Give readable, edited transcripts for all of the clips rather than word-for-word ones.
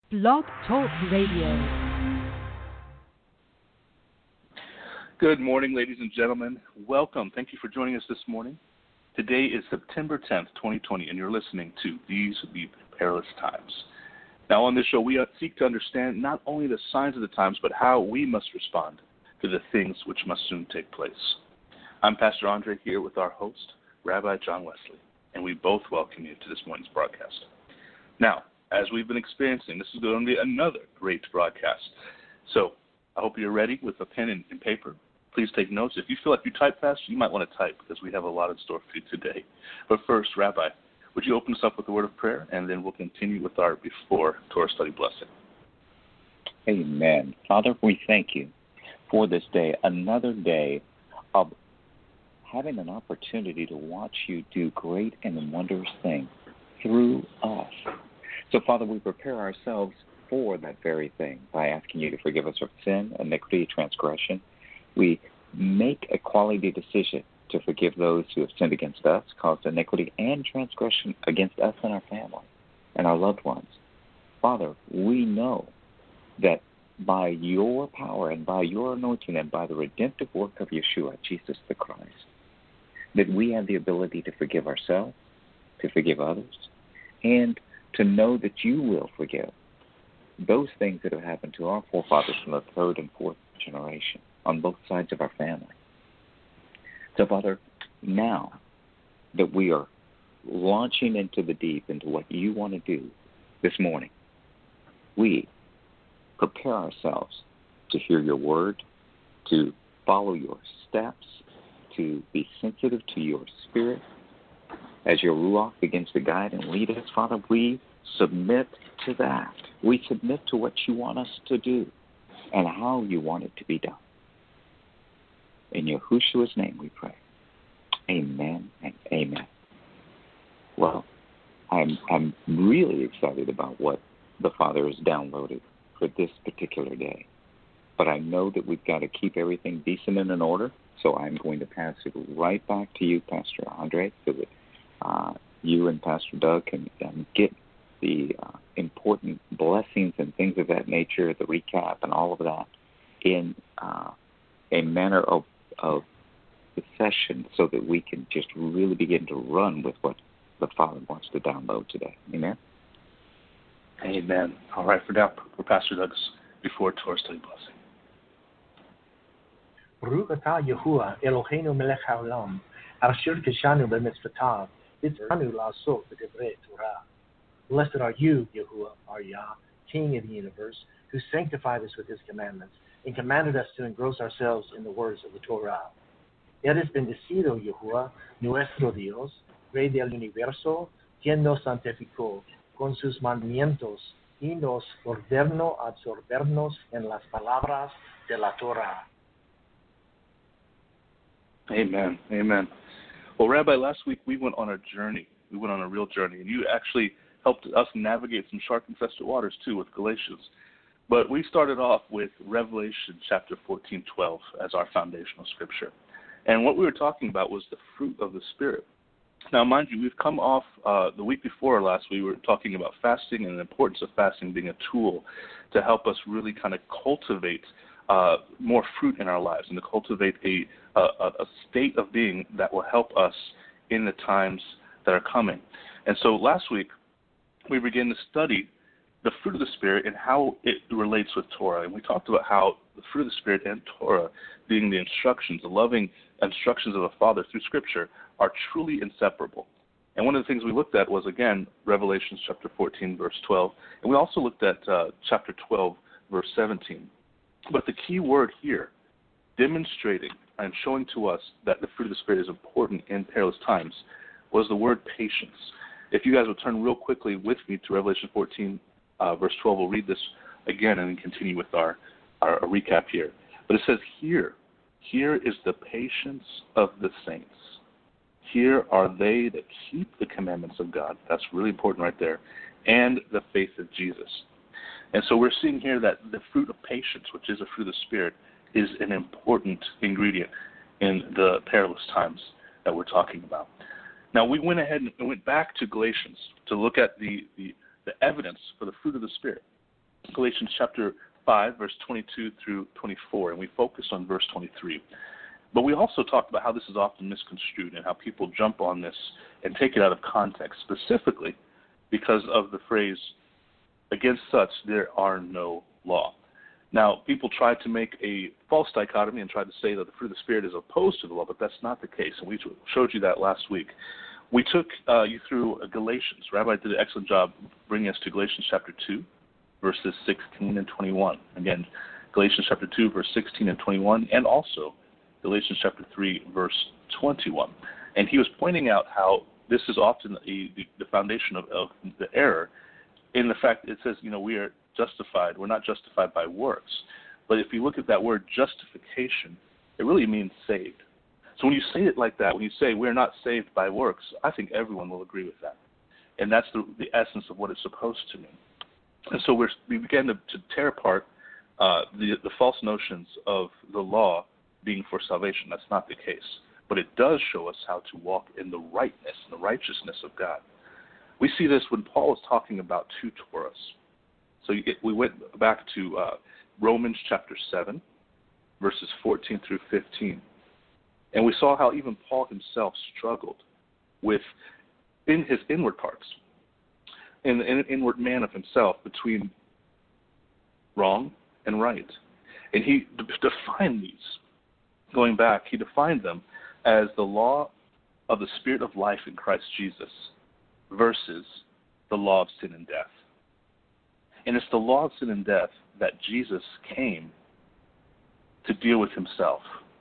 Blog Talk Radio. Good morning, ladies and gentlemen. Welcome. Thank you for joining us this morning. Today is September 10th, 2020, and you're listening to These Be Perilous Times. Now, on this show, we seek to understand not only the signs of the times, but how we must respond to the things which must soon take place. I'm Pastor Andre here with our host, Rabbi John Wesley, and we both welcome you to this morning's broadcast. Now, as we've been experiencing, this is going to be another great broadcast. So I hope you're ready with a pen and paper. Please take notes. If you feel like you type fast, you might want to type because we have a lot in store for you today. But first, Rabbi, would you open us up with a word of prayer, and then we'll continue with our before Torah study blessing. Amen. Father, we thank you for this day, another day of having an opportunity to watch you do great and wondrous things through us. So, Father, we prepare ourselves for that very thing by asking you to forgive us of sin, iniquity, transgression. We make a quality decision to forgive those who have sinned against us, caused iniquity and transgression against us and our family and our loved ones. Father, we know that by your power and by your anointing and by the redemptive work of Yeshua, Jesus the Christ, that we have the ability to forgive ourselves, to forgive others, and to know that you will forgive those things that have happened to our forefathers from the third and fourth generation on both sides of our family. So, Father, now that we are launching into the deep, into what you want to do this morning, we prepare ourselves to hear your word, to follow your steps, to be sensitive to your spirit. As your Ruach begins to guide and lead us, Father, we submit to that. We submit to what you want us to do and how you want it to be done. In Yahushua's name we pray. Amen and amen. Well, I'm really excited about what the Father has downloaded for this particular day. But I know that we've got to keep everything decent and in order, so I'm going to pass it right back to you, Pastor Andre, so that you and Pastor Doug can get the important blessings and things of that nature, the recap and all of that, in a manner of the session so that we can just really begin to run with what the Father wants to download today. Amen? Amen. All right, for now, for Pastor Doug's before Torah study blessing. Baruch atah Yahuwah Eloheinu melech haolam, asher kishanu b'mitzvotav, v'tzivanu la'asot b'divrei Torah. Blessed are you, Yahuwah, our Yah, King of the universe, who sanctified us with his commandments and commanded us to engross ourselves in the words of the Torah. Eres bendecido, Yahuwah, nuestro Dios, Rey del universo, quien nos santificó con sus mandamientos y nos ordenó absorbernos en las palabras de la Torah. Amen. Amen. Well, Rabbi, last week we went on a journey. We went on a real journey, and you actually helped us navigate some shark-infested waters, too, with Galatians. But we started off with Revelation chapter 14:12 as our foundational scripture. And what we were talking about was the fruit of the Spirit. Now, mind you, we've come off the week before last, we were talking about fasting and the importance of fasting being a tool to help us really kind of cultivate more fruit in our lives and to cultivate a state of being that will help us in the times that are coming. And so last week, we began to study the fruit of the Spirit and how it relates with Torah. And we talked about how the fruit of the Spirit and Torah, being the instructions, the loving instructions of the Father through Scripture, are truly inseparable. And one of the things we looked at was, again, Revelation chapter 14, verse 12. And we also looked at chapter 12, verse 17. But the key word here, demonstrating and showing to us that the fruit of the Spirit is important in perilous times, was the word patience. If you guys would turn real quickly with me to Revelation 14, verse 12, we'll read this again and then continue with our recap here. But it says, here is the patience of the saints. Here are they that keep the commandments of God. That's really important right there. And the faith of Jesus. And so we're seeing here that the fruit of patience, which is a fruit of the Spirit, is an important ingredient in the perilous times that we're talking about. Now, we went ahead and went back to Galatians to look at the evidence for the fruit of the Spirit. Galatians chapter 5, verse 22 through 24, and we focused on verse 23. But we also talked about how this is often misconstrued and how people jump on this and take it out of context, specifically because of the phrase, against such there are no law. Now, people try to make a false dichotomy and try to say that the fruit of the Spirit is opposed to the law, but that's not the case, and we showed you that last week. We took you through Galatians. Rabbi did an excellent job bringing us to Galatians chapter 2, verses 16 and 21. Again, Galatians chapter 2, verse 16 and 21, and also Galatians chapter 3, verse 21. And he was pointing out how this is often the foundation of the error in the fact that it says, we are justified. We're not justified by works. But if you look at that word justification, it really means saved. So when you say it like that, when you say we're not saved by works, I think everyone will agree with that. And that's the essence of what it's supposed to mean. And so we began to tear apart the false notions of the law being for salvation. That's not the case. But it does show us how to walk in the rightness and the righteousness of God. We see this when Paul is talking about two Torahs. So we went back to Romans chapter 7, verses 14 through 15. And we saw how even Paul himself struggled in his inward parts, in an inward man of himself, between wrong and right. And he defined these. Going back, he defined them as the law of the Spirit of life in Christ Jesus versus the law of sin and death. And it's the law of sin and death that Jesus came to deal with himself,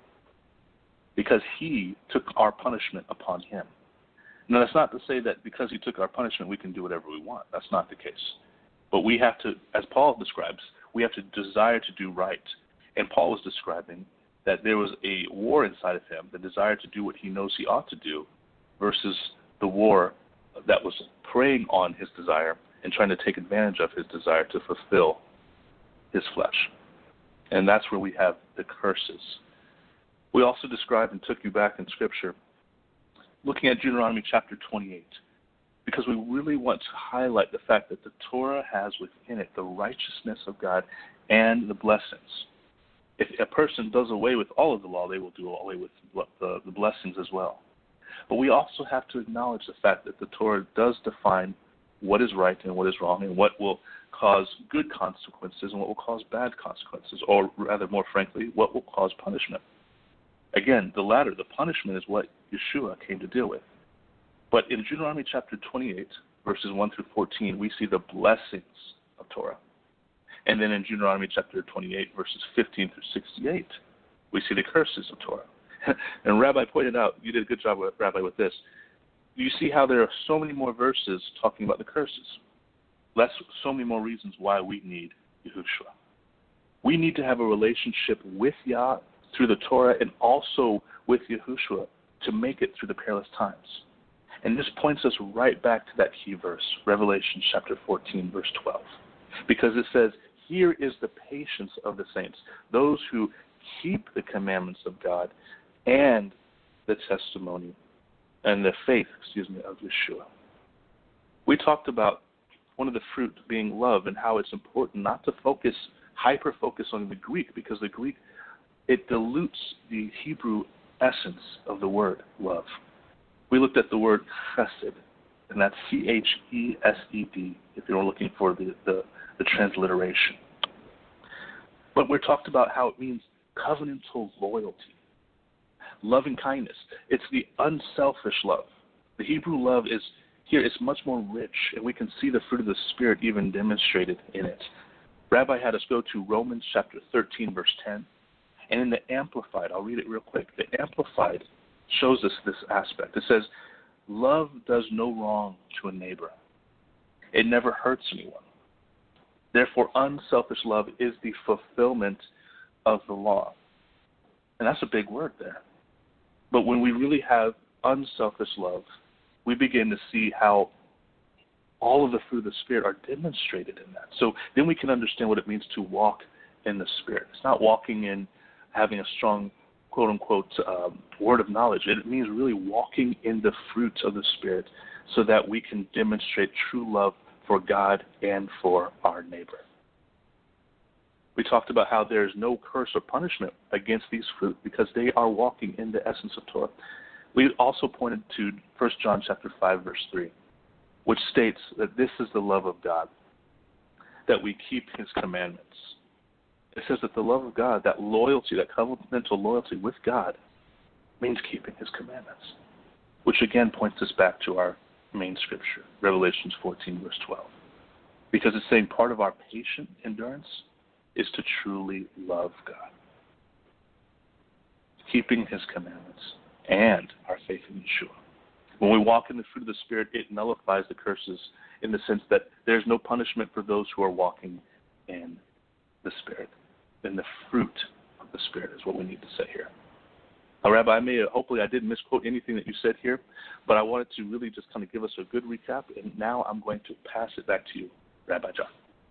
because he took our punishment upon him. Now, that's not to say that because he took our punishment, we can do whatever we want. That's not the case. But we have to, as Paul describes, we have to desire to do right. And Paul was describing that there was a war inside of him, the desire to do what he knows he ought to do, versus the war that was preying on his desire and trying to take advantage of his desire to fulfill his flesh. And that's where we have the curses. We also described and took you back in Scripture, looking at Deuteronomy chapter 28, because we really want to highlight the fact that the Torah has within it the righteousness of God and the blessings. If a person does away with all of the law, they will do away with the blessings as well. But we also have to acknowledge the fact that the Torah does define what is right and what is wrong, and what will cause good consequences and what will cause bad consequences, or rather, more frankly, what will cause punishment. Again, the latter, the punishment, is what Yeshua came to deal with. But in Deuteronomy chapter 28, verses 1 through 14, we see the blessings of Torah. And then in Deuteronomy chapter 28, verses 15 through 68, we see the curses of Torah. And Rabbi pointed out, you did a good job, Rabbi, with this. You see how there are so many more verses talking about the curses. That's so many more reasons why we need Yahushua. We need to have a relationship with Yah through the Torah and also with Yahushua to make it through the perilous times. And this points us right back to that key verse, Revelation chapter 14, verse 12. Because it says, here is the patience of the saints, those who keep the commandments of God and the testimony and the faith, of Yeshua. We talked about one of the fruit being love and how it's important not to hyper-focus on the Greek, because the Greek, it dilutes the Hebrew essence of the word love. We looked at the word chesed, and that's C-H-E-S-E-D, if you're looking for the transliteration. But we talked about how it means covenantal loyalty, loving kindness. It's the unselfish love. The Hebrew love is here, it's much more rich, and we can see the fruit of the Spirit even demonstrated in it. Rabbi had us go to Romans chapter 13, verse 10. And in the Amplified, I'll read it real quick. The Amplified shows us this aspect. It says, love does no wrong to a neighbor. It never hurts anyone. Therefore, unselfish love is the fulfillment of the law. And that's a big word there. But when we really have unselfish love, we begin to see how all of the fruit of the Spirit are demonstrated in that. So then we can understand what it means to walk in the Spirit. It's not walking in having a strong, quote-unquote, word of knowledge. It means really walking in the fruits of the Spirit so that we can demonstrate true love for God and for our neighbor. We talked about how there's no curse or punishment against these fruit because they are walking in the essence of Torah. We also pointed to 1 John chapter 5, verse 3, which states that this is the love of God, that we keep his commandments. It says that the love of God, that loyalty, that covenantal loyalty with God, means keeping his commandments, which again points us back to our main scripture, Revelations 14, verse 12. Because it's saying part of our patient endurance is to truly love God, keeping his commandments, and our faith in Yeshua. When we walk in the fruit of the Spirit, it nullifies the curses in the sense that there's no punishment for those who are walking in the Spirit. And the fruit of the Spirit is what we need to say here. Now, Rabbi, hopefully I didn't misquote anything that you said here, but I wanted to really just kind of give us a good recap, and now I'm going to pass it back to you, Rabbi John.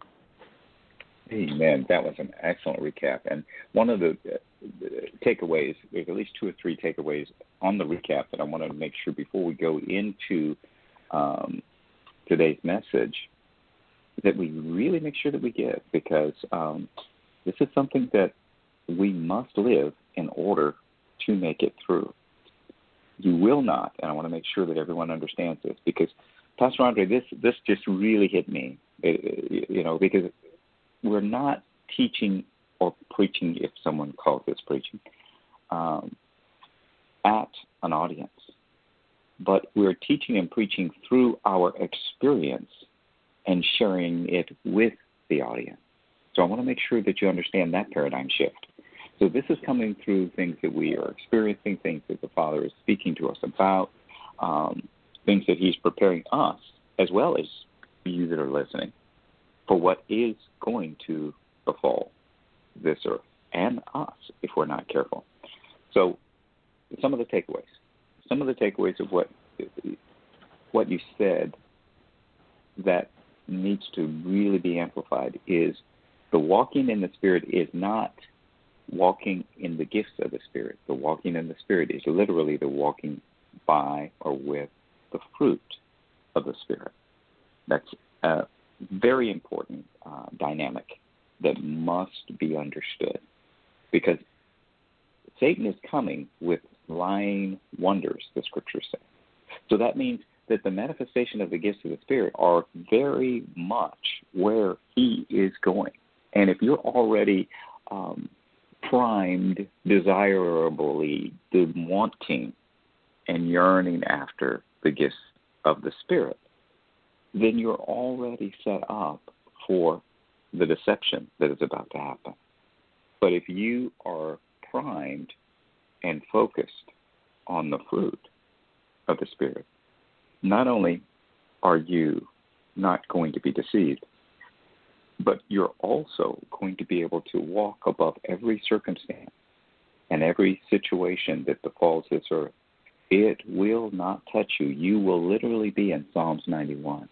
Amen. That was an excellent recap. And one of the takeaways, there's at least 2 or 3 takeaways on the recap that I want to make sure before we go into today's message that we really make sure that we get, because this is something that we must live in order to make it through. You will not, and I want to make sure that everyone understands this, because Pastor Andre, this just really hit me, because we're not teaching or preaching, if someone calls this preaching, at an audience. But we're teaching and preaching through our experience and sharing it with the audience. So I want to make sure that you understand that paradigm shift. So this is coming through things that we are experiencing, things that the Father is speaking to us about, things that he's preparing us, as well as you that are listening, for what is going to befall this earth and us if we're not careful. So some of the takeaways of what you said that needs to really be amplified is the walking in the Spirit is not walking in the gifts of the Spirit. The walking in the Spirit is literally the walking by or with the fruit of the Spirit. That's a very important dynamic that must be understood, because Satan is coming with lying wonders, the Scriptures say. So that means that the manifestation of the gifts of the Spirit are very much where he is going. And if you're already primed desirably, wanting and yearning after the gifts of the Spirit, then you're already set up for the deception that is about to happen. But if you are primed and focused on the fruit of the Spirit, not only are you not going to be deceived, but you're also going to be able to walk above every circumstance and every situation that befalls this earth. It will not touch you. You will literally be in Psalms 91.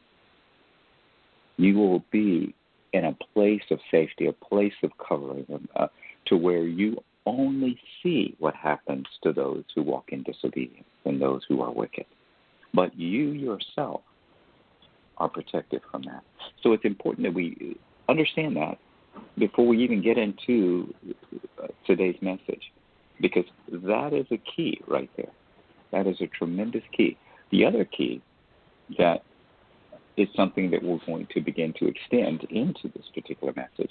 You will be in a place of safety, a place of covering, to where you only see what happens to those who walk in disobedience and those who are wicked. But you yourself are protected from that. So it's important that we understand that before we even get into today's message, because that is a key right there. That is a tremendous key. The other key that is something that we're going to begin to extend into this particular message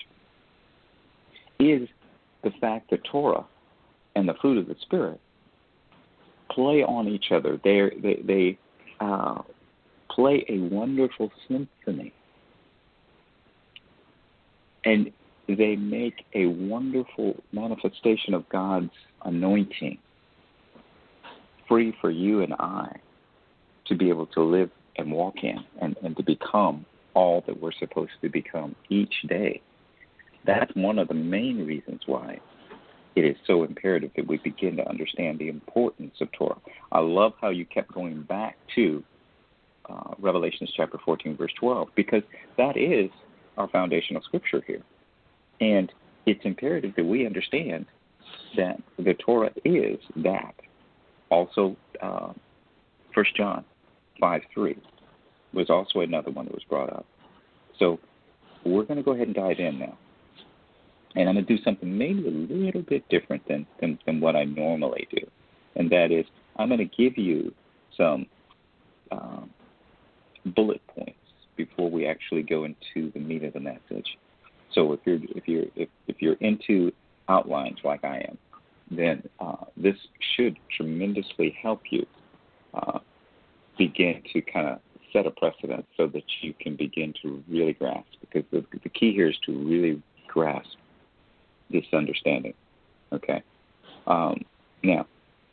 is the fact that Torah and the fruit of the Spirit play on each other. They play a wonderful symphony, and they make a wonderful manifestation of God's anointing free for you and I to be able to live and walk in and to become all that we're supposed to become each day. That's one of the main reasons why it is so imperative that we begin to understand the importance of Torah. I love how you kept going back to Revelation chapter 14, verse 12, because that is our foundational scripture here. And it's imperative that we understand that the Torah is that. Also, 1 John 5:3 was also another one that was brought up. So we're going to go ahead and dive in now. And I'm going to do something maybe a little bit different than what I normally do. And that is, I'm going to give you some bullet points before we actually go into the meat of the message. So if you're into outlines like I am, then this should tremendously help you begin to kind of set a precedent so that you can begin to really grasp. Because the key here is to really grasp this understanding. Okay. Now,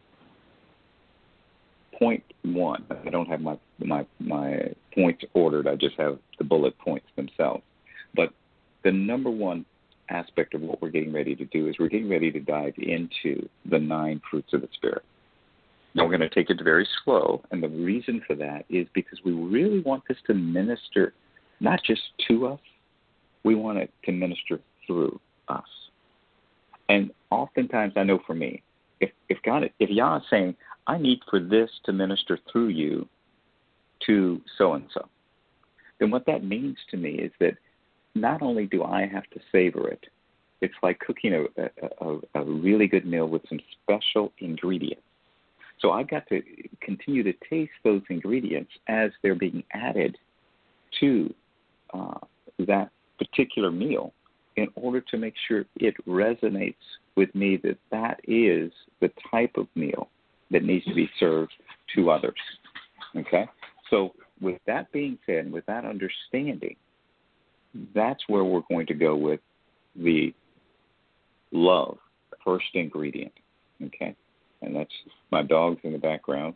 point one. I don't have my points ordered. I just have the bullet points themselves. But the number one aspect of what we're getting ready to do is we're getting ready to dive into the 9 fruits of the Spirit. Now, we're going to take it very slow, and the reason for that is because we really want this to minister not just to us, we want it to minister through us. And oftentimes, I know for me, if Yah is saying, I need for this to minister through you to so-and-so, then what that means to me is that not only do I have to savor it, it's like cooking a really good meal with some special ingredients. So I've got to continue to taste those ingredients as they're being added to that particular meal in order to make sure it resonates with me that is the type of meal that needs to be served to others. Okay? So with that being said, with that understanding, that's where we're going to go with the love, first ingredient. Okay? And that's my dogs in the background,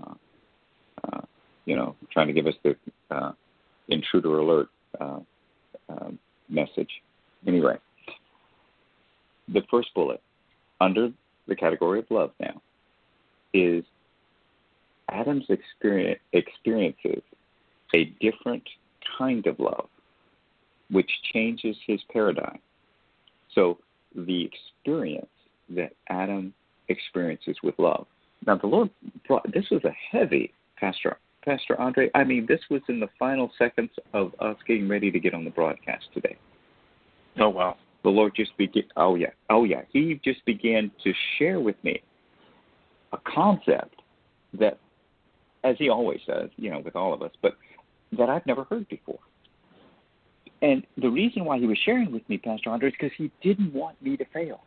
trying to give us the intruder alert message. Anyway, the first bullet under the category of love now is Adam's experiences a different kind of love, which changes his paradigm. So the experience that Adam experiences with love. Now, the Lord this was a heavy, Pastor Andre. I mean, this was in the final seconds of us getting ready to get on the broadcast today. Oh, wow. The Lord just began, He just began to share with me a concept that, as He always does, with all of us, but that I've never heard before. And the reason why He was sharing with me, Pastor Andre, is because He didn't want me to fail.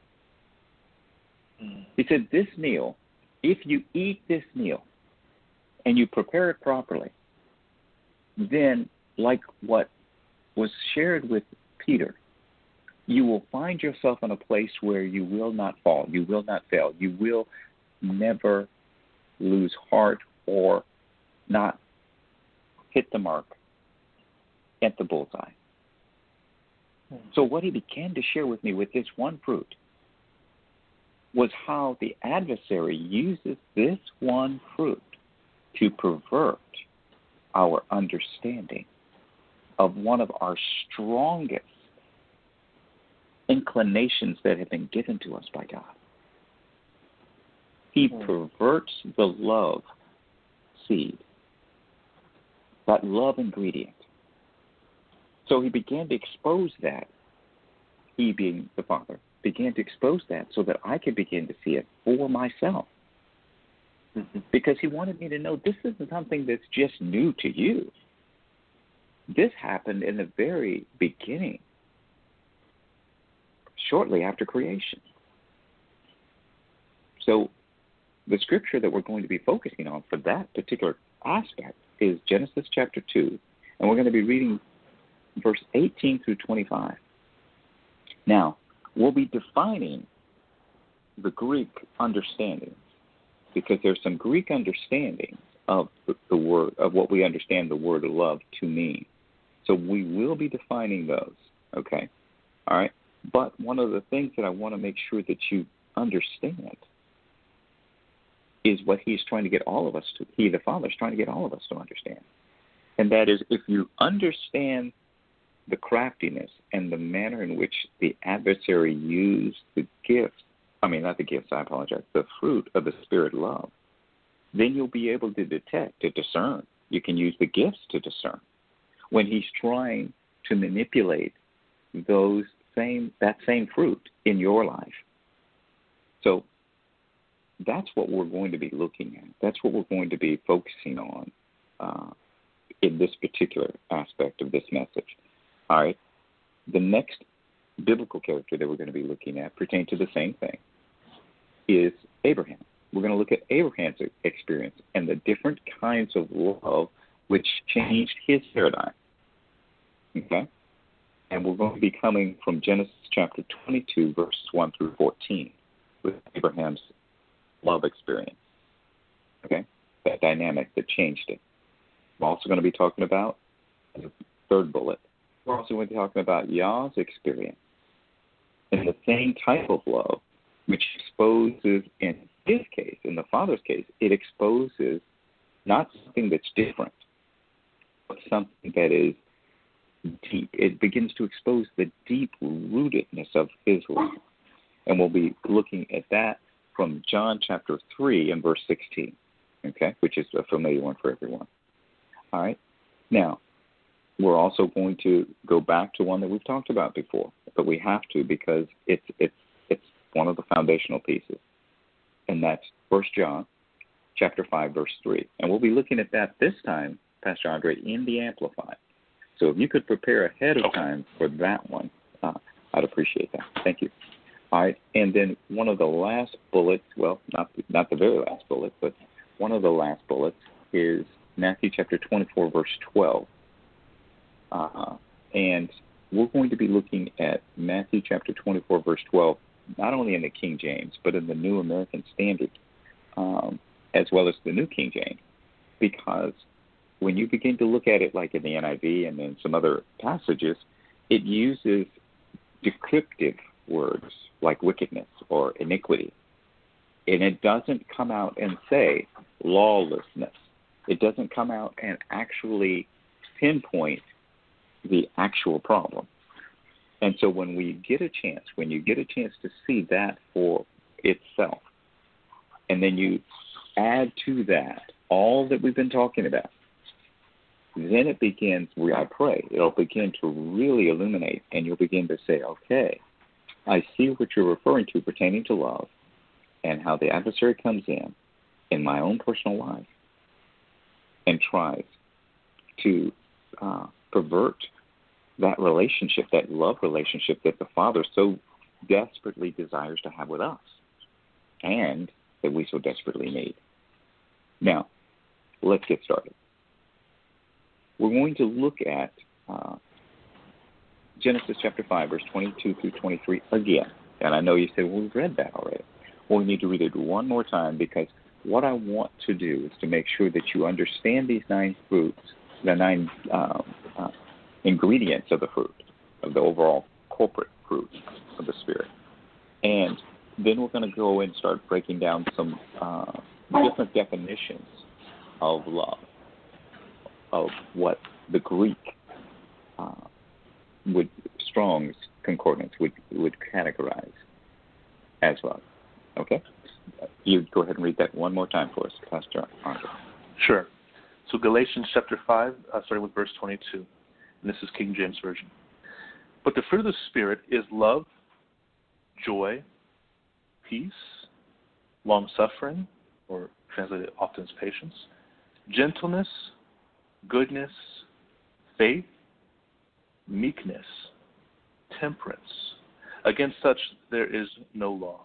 He said, this meal, if you eat this meal and you prepare it properly, then like what was shared with Peter, you will find yourself in a place where you will not fall, you will not fail, you will never lose heart or not hit the mark at the bullseye. So what He began to share with me with this one fruit was how the adversary uses this one fruit to pervert our understanding of one of our strongest inclinations that have been given to us by God. He perverts the love seed, that love ingredient. So He began to expose that, He being the Father, began to expose that so that I could begin to see it for myself. Because He wanted me to know this isn't something that's just new to you. This happened in the very beginning, shortly after creation. So the scripture that we're going to be focusing on for that particular aspect is Genesis chapter 2, and we're going to be reading verse 18 through 25. Now, we'll be defining the Greek understandings because there's some Greek understanding of the word, of what we understand the word love to mean. So we will be defining those, okay? All right? But one of the things that I want to make sure that you understand is what He's trying to get all of us to, He, the Father, is trying to get all of us to understand. And that is, if you understand the craftiness and the manner in which the adversary used the fruit of the Spirit love, then you'll be able to detect, to discern. You can use the gifts to discern when he's trying to manipulate those that same fruit in your life. So that's what we're going to be looking at. That's what we're going to be focusing on in this particular aspect of this message. All right. The next biblical character that we're going to be looking at pertain to the same thing is Abraham. We're going to look at Abraham's experience and the different kinds of love which changed his paradigm. Okay? And we're going to be coming from Genesis chapter 22, verses 1 through 14, with Abraham's love experience. Okay? That dynamic that changed it. We're also going to be talking about, as a third bullet, we're also going to be talking about Yah's experience and the same type of love which exposes, in his case, in the Father's case, it exposes not something that's different, but something that is deep. It begins to expose the deep rootedness of his love. And we'll be looking at that from John chapter 3 and verse 16, okay, which is a familiar one for everyone. All right. Now, we're also going to go back to one that we've talked about before, but we have to because it's one of the foundational pieces, and that's 1 John chapter 5, verse 3. And we'll be looking at that this time, Pastor Andre, in the Amplified. So if you could prepare ahead of time for that one, I'd appreciate that. Thank you. All right, and then one of the last bullets, well, not the very last bullet, but one of the last bullets is Matthew chapter 24, verse 12. And we're going to be looking at Matthew chapter 24, verse 12, not only in the King James, but in the New American Standard, as well as the New King James, because when you begin to look at it like in the NIV and then some other passages, it uses descriptive words like wickedness or iniquity. And it doesn't come out and say lawlessness. It doesn't come out and actually pinpoint the actual problem. And so when you get a chance to see that for itself, and then you add to that all that we've been talking about, then it begins, I pray, it'll begin to really illuminate, and you'll begin to say, okay, I see what you're referring to pertaining to love and how the adversary comes in my own personal life, and tries to pervert that relationship, that love relationship that the Father so desperately desires to have with us and that we so desperately need. Now, let's get started. We're going to look at Genesis chapter 5, verse 22 through 23 again. And I know you said, well, we've read that already. Well, we need to read it one more time because what I want to do is to make sure that you understand these 9 fruits, the 9 ingredients of the fruit, of the overall corporate fruit of the Spirit. And then we're going to go and start breaking down some different definitions of love, of what the Greek Strong's Concordance would categorize as love. Okay? You go ahead and read that one more time for us, Pastor Andre. Sure. So Galatians chapter 5, starting with verse 22. And this is King James Version. But the fruit of the Spirit is love, joy, peace, long-suffering, or translated often as patience, gentleness, goodness, faith, meekness, temperance. Against such there is no law.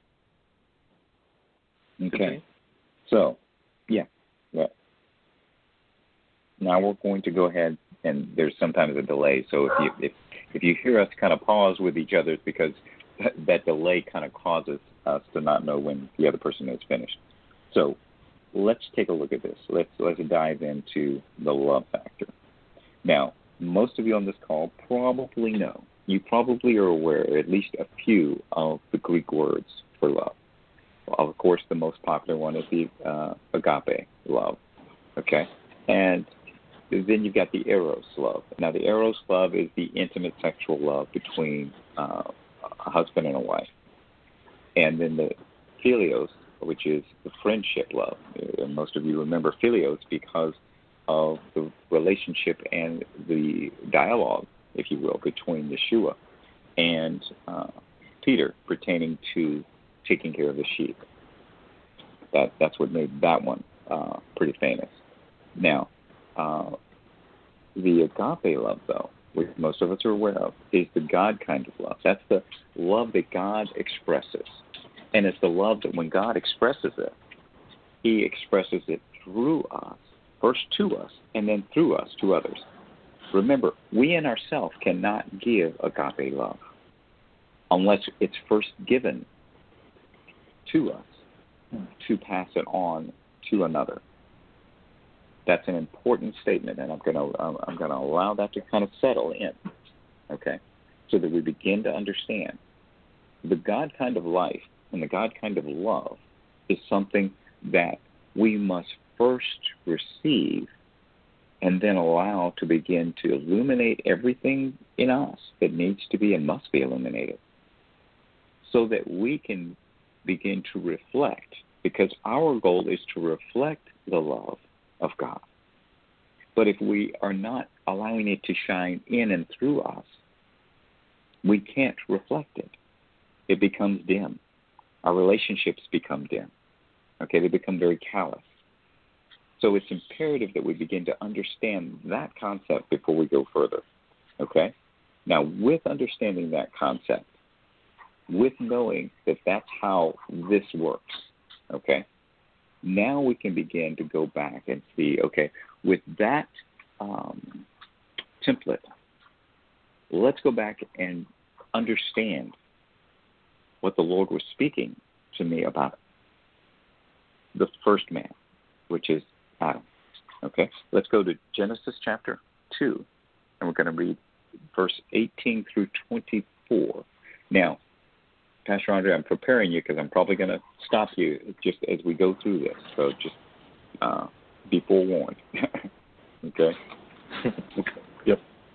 Okay. So, yeah. Now we're going to go ahead, and there's sometimes a delay. So if you hear us kind of pause with each other, it's because that delay kind of causes us to not know when the other person is finished. So let's take a look at this. Let's dive into the love factor. Now, most of you on this call probably know. You probably are aware at least a few of the Greek words for love. Well, of course, the most popular one is the agape love. Okay, and then you've got the eros love. Now, the eros love is the intimate sexual love between a husband and a wife. And then the philios, which is the friendship love. And most of you remember philios because of the relationship and the dialogue, if you will, between Yeshua and Peter pertaining to taking care of the sheep. That's what made that one pretty famous. Now, the agape love, though, which most of us are aware of, is the God kind of love. That's the love that God expresses. And it's the love that when God expresses it, he expresses it through us, first to us, and then through us to others. Remember, we in ourselves cannot give agape love unless it's first given to us to pass it on to another. That's an important statement, and I'm going to allow that to kind of settle in, okay, so that we begin to understand the God kind of life and the God kind of love is something that we must first receive and then allow to begin to illuminate everything in us that needs to be and must be illuminated so that we can begin to reflect, because our goal is to reflect the love of God. But if we are not allowing it to shine in and through us, we can't reflect it. It becomes dim. Our relationships become dim. Okay, they become very callous. So it's imperative that we begin to understand that concept before we go further. Okay? Now, with understanding that concept, with knowing that that's how this works, okay, now we can begin to go back and see, okay, with that template, let's go back and understand what the Lord was speaking to me about the first man, which is Adam. Okay, let's go to Genesis chapter 2, and we're going to read verse 18 through 24. Now, Pastor Andre, I'm preparing you because I'm probably going to stop you just as we go through this, so just be forewarned. Okay? Yep.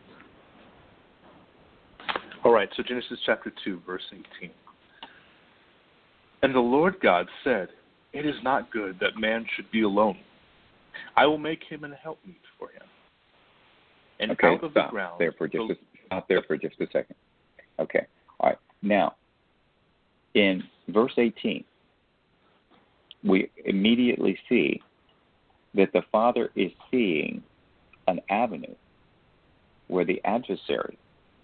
All right, so Genesis chapter 2, verse 18. And the Lord God said, "It is not good that man should be alone. I will make him an helpmeet for him." And okay, out of the ground... Stop there for just a second. Okay, all right. Now, in verse 18, we immediately see that the Father is seeing an avenue where the adversary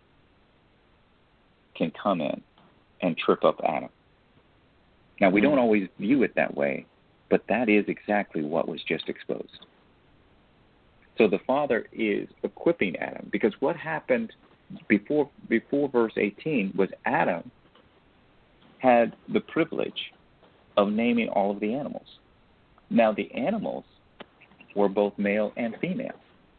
can come in and trip up Adam. Now, we don't always view it that way, but that is exactly what was just exposed. So the Father is equipping Adam, because what happened before verse 18 was Adam had the privilege of naming all of the animals. Now, the animals were both male and female.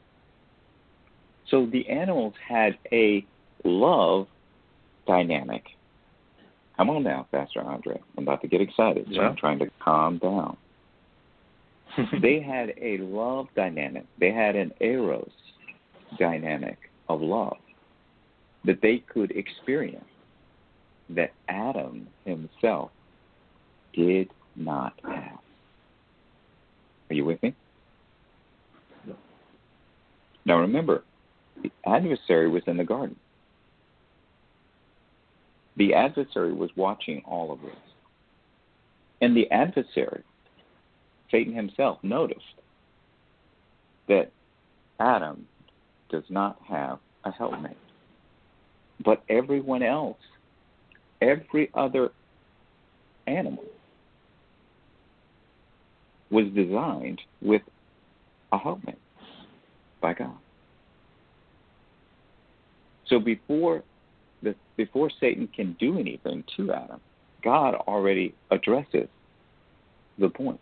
So the animals had a love dynamic. Come on now, Pastor Andre. I'm about to get excited, so I'm trying to calm down. They had a love dynamic. They had an eros dynamic of love that they could experience that Adam himself did not have. Are you with me? No. Now remember, the adversary was in the garden. The adversary was watching all of this. And the adversary, Satan himself, noticed that Adam does not have a helpmate. But everyone else, every other animal, was designed with a helpmate by God. So before Satan can do anything to Adam, God already addresses the point.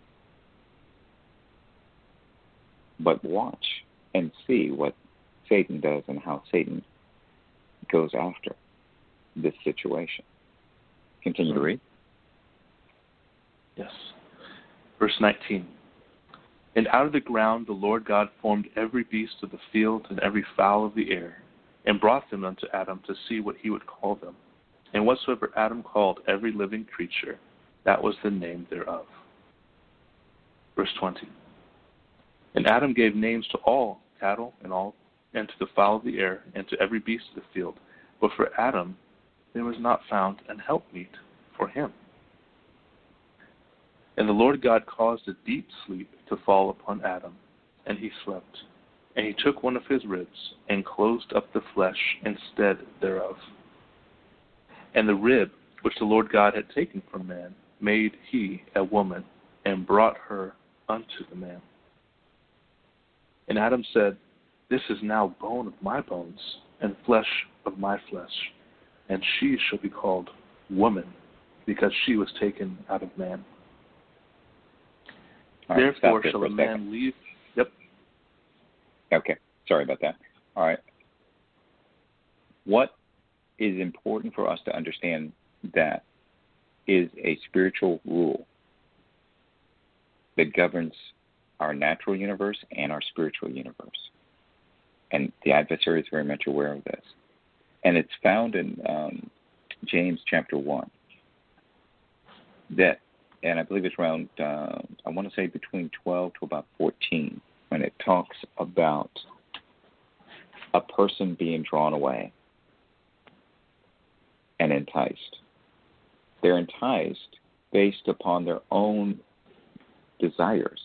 But watch and see what Satan does and how Satan goes after this situation. Continue to read. Yes. Verse 19. And out of the ground the Lord God formed every beast of the field and every fowl of the air, and brought them unto Adam to see what he would call them. And whatsoever Adam called every living creature, that was the name thereof. Verse 20. And Adam gave names to all cattle and to the fowl of the air, and to every beast of the field. But for Adam there was not found an helpmeet for him. And the Lord God caused a deep sleep to fall upon Adam, and he slept. And he took one of his ribs, and closed up the flesh instead thereof. And the rib which the Lord God had taken from man made he a woman, and brought her unto the man. And Adam said, This is now bone of my bones, and flesh of my flesh, and she shall be called woman, because she was taken out of man. All right, Therefore shall a man leave. Yep. Okay, sorry about that. All right. What is important for us to understand that is a spiritual rule that governs our natural universe and our spiritual universe. And the adversary is very much aware of this. And it's found in James chapter 1. That, and I believe it's around, I want to say between 12 to about 14, when it talks about a person being drawn away and enticed. They're enticed based upon their own desires.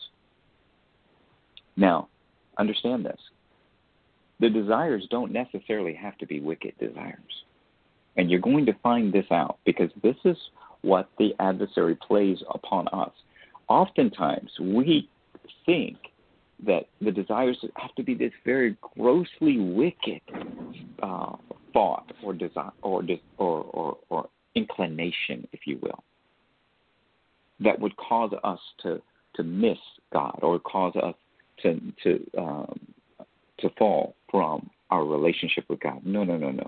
Now, understand this. The desires don't necessarily have to be wicked desires. And you're going to find this out because this is what the adversary plays upon us. Oftentimes, we think that the desires have to be this very grossly wicked thought or desire or inclination, if you will, that would cause us to miss God or cause us to fall from our relationship with God. No.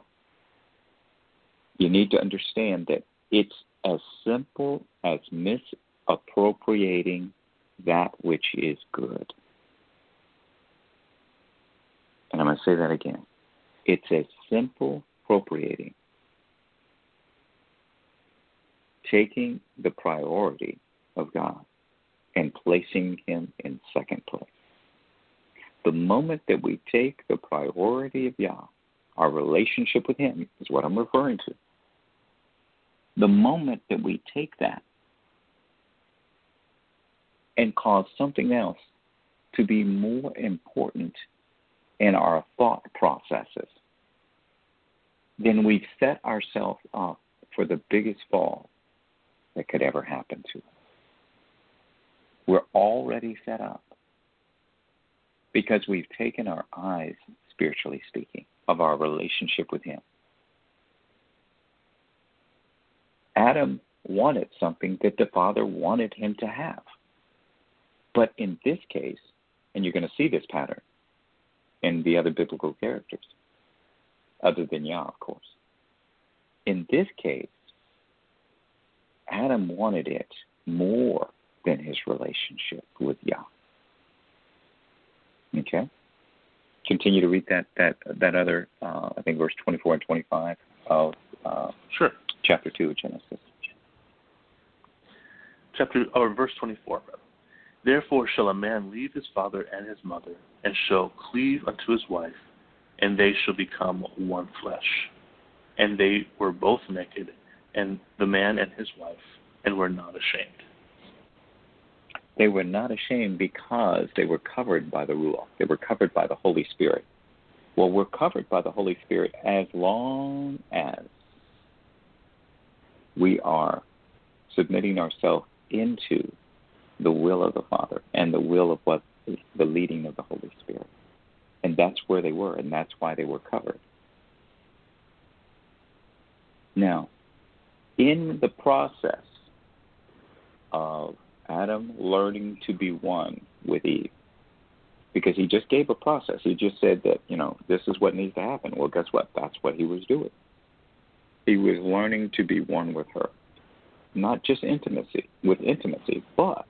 You need to understand that it's as simple as misappropriating that which is good. And I'm going to say that again. It's as simple appropriating, taking the priority of God and placing Him in second place. The moment that we take the priority of Yah, our relationship with Him is what I'm referring to. The moment that we take that and cause something else to be more important in our thought processes, then we've set ourselves up for the biggest fall that could ever happen to us. We're already set up because we've taken our eyes, spiritually speaking, of our relationship with Him. Adam wanted something that the Father wanted him to have. But in this case, and you're going to see this pattern in the other biblical characters, other than Yah, of course. In this case, Adam wanted it more than his relationship with Yah. Okay? Continue to read that other, I think, verse 24 and 25 of Sure. Chapter 2 of Genesis. Verse 24. Therefore shall a man leave his father and his mother, and shall cleave unto his wife, and they shall become one flesh. And they were both naked, and the man and his wife, and were not ashamed. They were not ashamed because they were covered by the Ruach. They were covered by the Holy Spirit. Well, we're covered by the Holy Spirit as long as we are submitting ourselves into the will of the Father and the will of what is the leading of the Holy Spirit. And that's where they were, and that's why they were covered. Now, in the process of Adam learning to be one with Eve, because he just gave a process. He just said that, this is what needs to happen. Well, guess what? That's what he was doing. He was learning to be one with her. Not just intimacy, but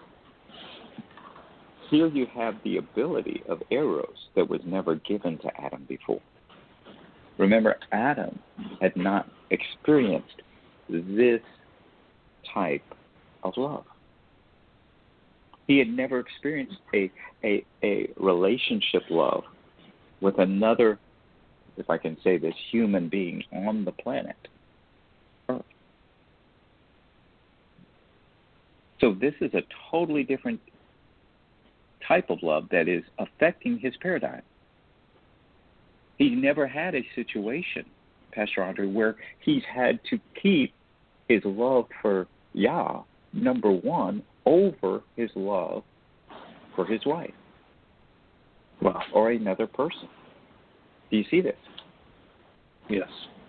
here you have the ability of eros that was never given to Adam before. Remember, Adam had not experienced this type of love. He had never experienced a relationship love with another if I can say this, human being on the planet Earth. So this is a totally different type of love that is affecting his paradigm. He never had a situation, Pastor Andre, where he's had to keep his love for Yah, number one, over his love for his wife. Wow. Or another person. Do you see this? Yes.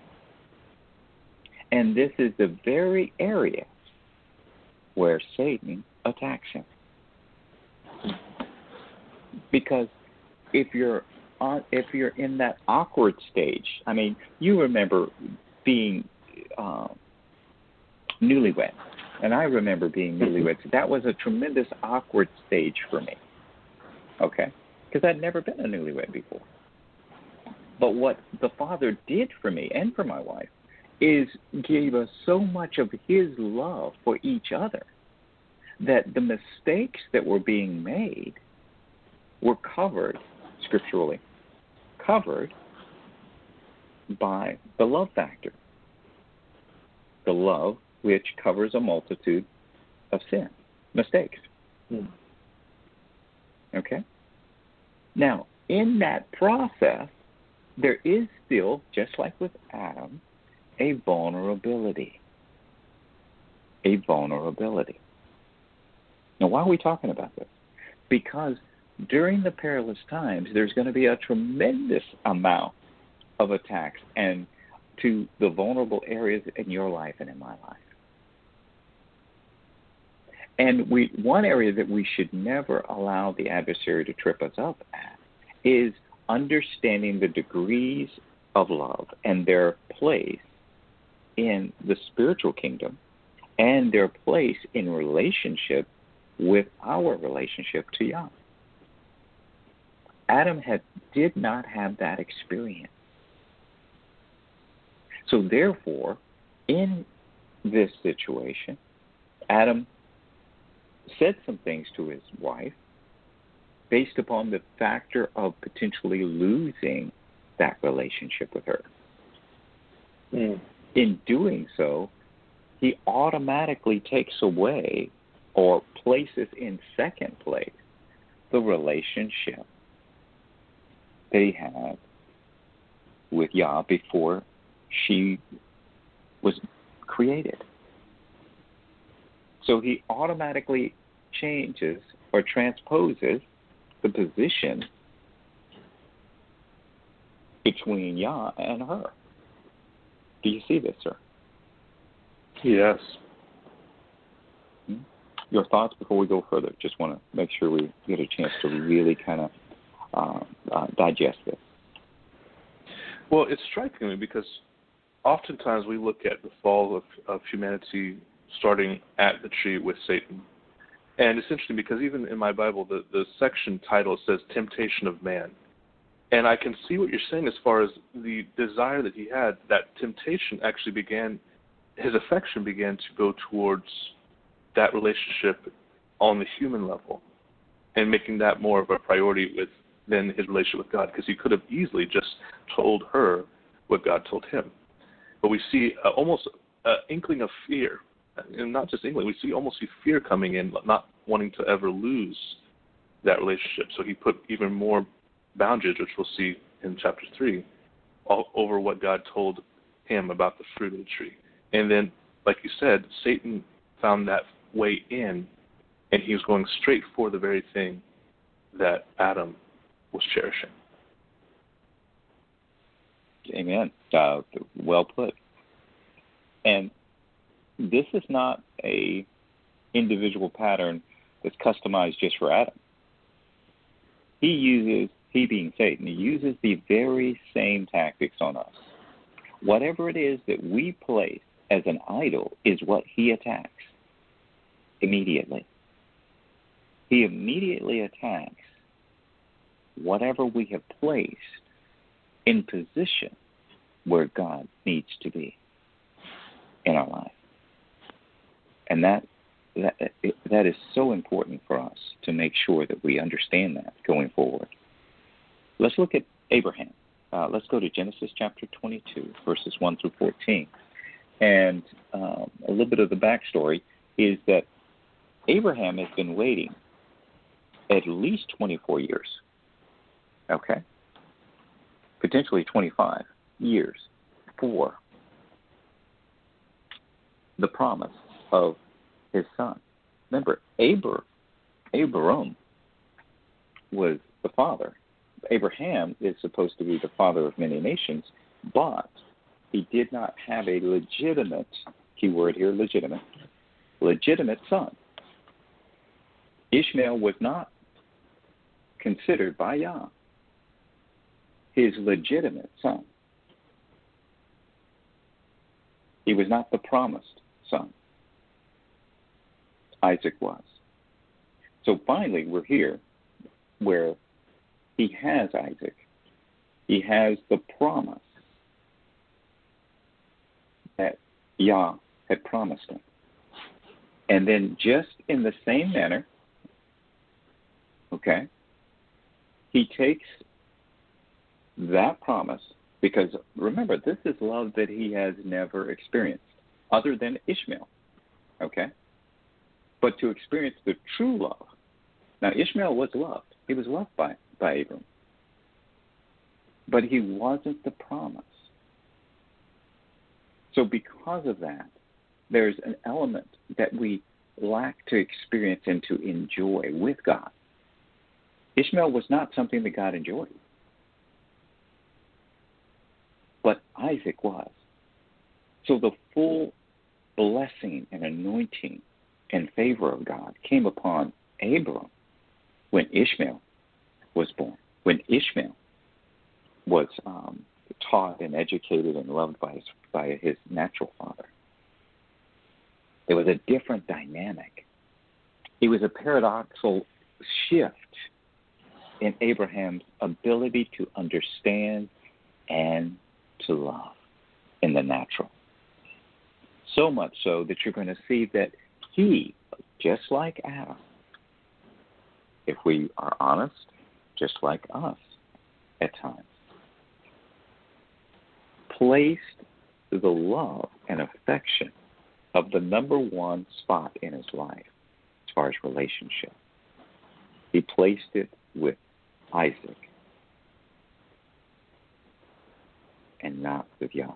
And this is the very area where Satan attacks him. Because if you're in that awkward stage, I mean, you remember being newlywed, and I remember being newlywed. That was a tremendous awkward stage for me, okay? Because I'd never been a newlywed before. But what the Father did for me and for my wife is gave us so much of his love for each other that the mistakes that were being made were covered, scripturally, covered by the love factor. The love which covers a multitude of sin, mistakes. Okay? Now, in that process, there is still, just like with Adam, a vulnerability. A vulnerability. Now, why are we talking about this? Because during the perilous times, there's going to be a tremendous amount of attacks and to the vulnerable areas in your life and in my life. And one area that we should never allow the adversary to trip us up at is understanding the degrees of love and their place in the spiritual kingdom and their place in relationship with our relationship to Yah. Adam did not have that experience. So therefore, in this situation, Adam said some things to his wife based upon the factor of potentially losing that relationship with her. In doing so, he automatically takes away or places in second place the relationship that he had with Yah before she was created. So he automatically changes or transposes the position between Yah and her. Do you see this, sir? Yes. Your thoughts before we go further? Just want to make sure we get a chance to really kind of digest this. Well, it's striking me because oftentimes we look at the fall of humanity starting at the tree with Satan. And it's interesting because even in my Bible, the section title says Temptation of Man. And I can see what you're saying as far as the desire that he had. That temptation actually his affection began to go towards that relationship on the human level and making that more of a priority than his relationship with God, because he could have easily just told her what God told him. But we see almost an inkling of fear, and not just inkling, we almost see fear coming in, not wanting to ever lose that relationship. So he put even more boundaries, which we'll see in chapter 3, over what God told him about the fruit of the tree. And then, like you said, Satan found that way in, and he was going straight for the very thing that Adam was cherishing. Amen. Well put. And this is not a individual pattern that's customized just for Adam. He being Satan, he uses the very same tactics on us. Whatever it is that we place as an idol is what he attacks immediately. He immediately attacks whatever we have placed in position where God needs to be in our life. And that is so important for us to make sure that we understand that going forward. Let's look at Abraham. let's go to Genesis chapter 22, verses 1 through 14. And a little bit of the backstory is that Abraham has been waiting at least 24 years, okay? Potentially 25 years for the promise of his son. Remember, Abram was the father. Abraham is supposed to be the father of many nations, but he did not have a legitimate, keyword here, legitimate son. Ishmael was not considered by Yah his legitimate son. He was not the promised son. Isaac was. So finally, we're here where he has Isaac. He has the promise that Yah had promised him. And then just in the same manner, okay, he takes that promise, because remember, this is love that he has never experienced other than Ishmael, okay? But to experience the true love. Now, Ishmael was loved. He was loved by Abram. But he wasn't the promise. So because of that, there's an element that we lack to experience and to enjoy with God. Ishmael was not something that God enjoyed. But Isaac was. So the full blessing and anointing and favor of God came upon Abram when Ishmael was born, when Ishmael was taught and educated and loved by his natural father. There was a different dynamic. It was a paradoxical shift in Abraham's ability to understand and to love in the natural. So much so that you're going to see that he, just like Adam, if we are honest, just like us at times, placed the love and affection of the number one spot in his life as far as relationship. He placed it with Isaac and not with Yah.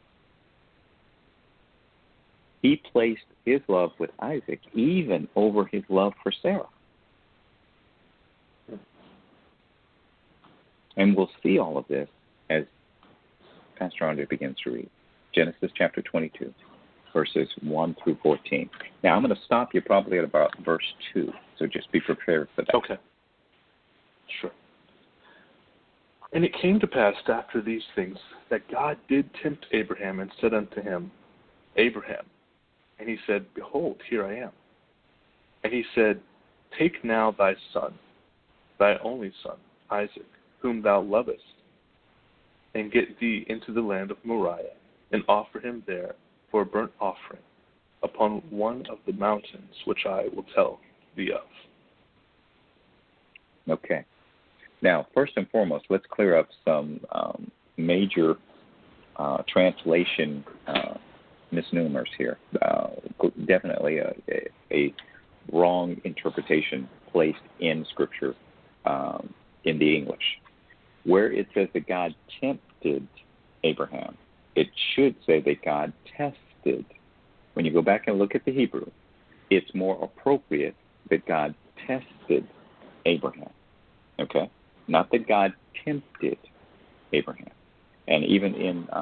He placed his love with Isaac even over his love for Sarah. And we'll see all of this as Pastor Andre begins to read. Genesis chapter 22, verses 1 through 14. Now, I'm going to stop you probably at about verse 2, so just be prepared for that. Okay. Sure. And it came to pass after these things that God did tempt Abraham and said unto him, Abraham. And he said, Behold, here I am. And he said, Take now thy son, thy only son, Isaac, whom thou lovest, and get thee into the land of Moriah, and offer him there for a burnt offering upon one of the mountains which I will tell thee of. Okay. Now, first and foremost, let's clear up some major translation misnomers here. Definitely a wrong interpretation placed in Scripture in the English. Where it says that God tempted Abraham, it should say that God tested. When you go back and look at the Hebrew, it's more appropriate that God tested Abraham. Okay? Not that God tempted Abraham. And even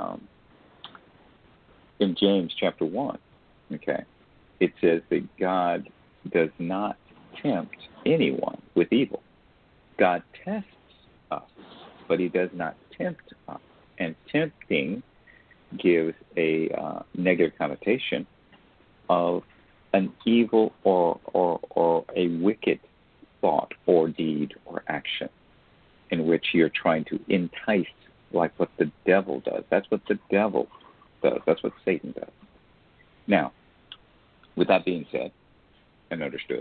in James chapter 1, okay, it says that God does not tempt anyone with evil. God tests us, but he does not tempt us. And tempting gives a negative connotation of an evil or a wicked thought or deed or action in which you're trying to entice, like what the devil does. That's what the devil does. That's what Satan does. Now, with that being said and understood,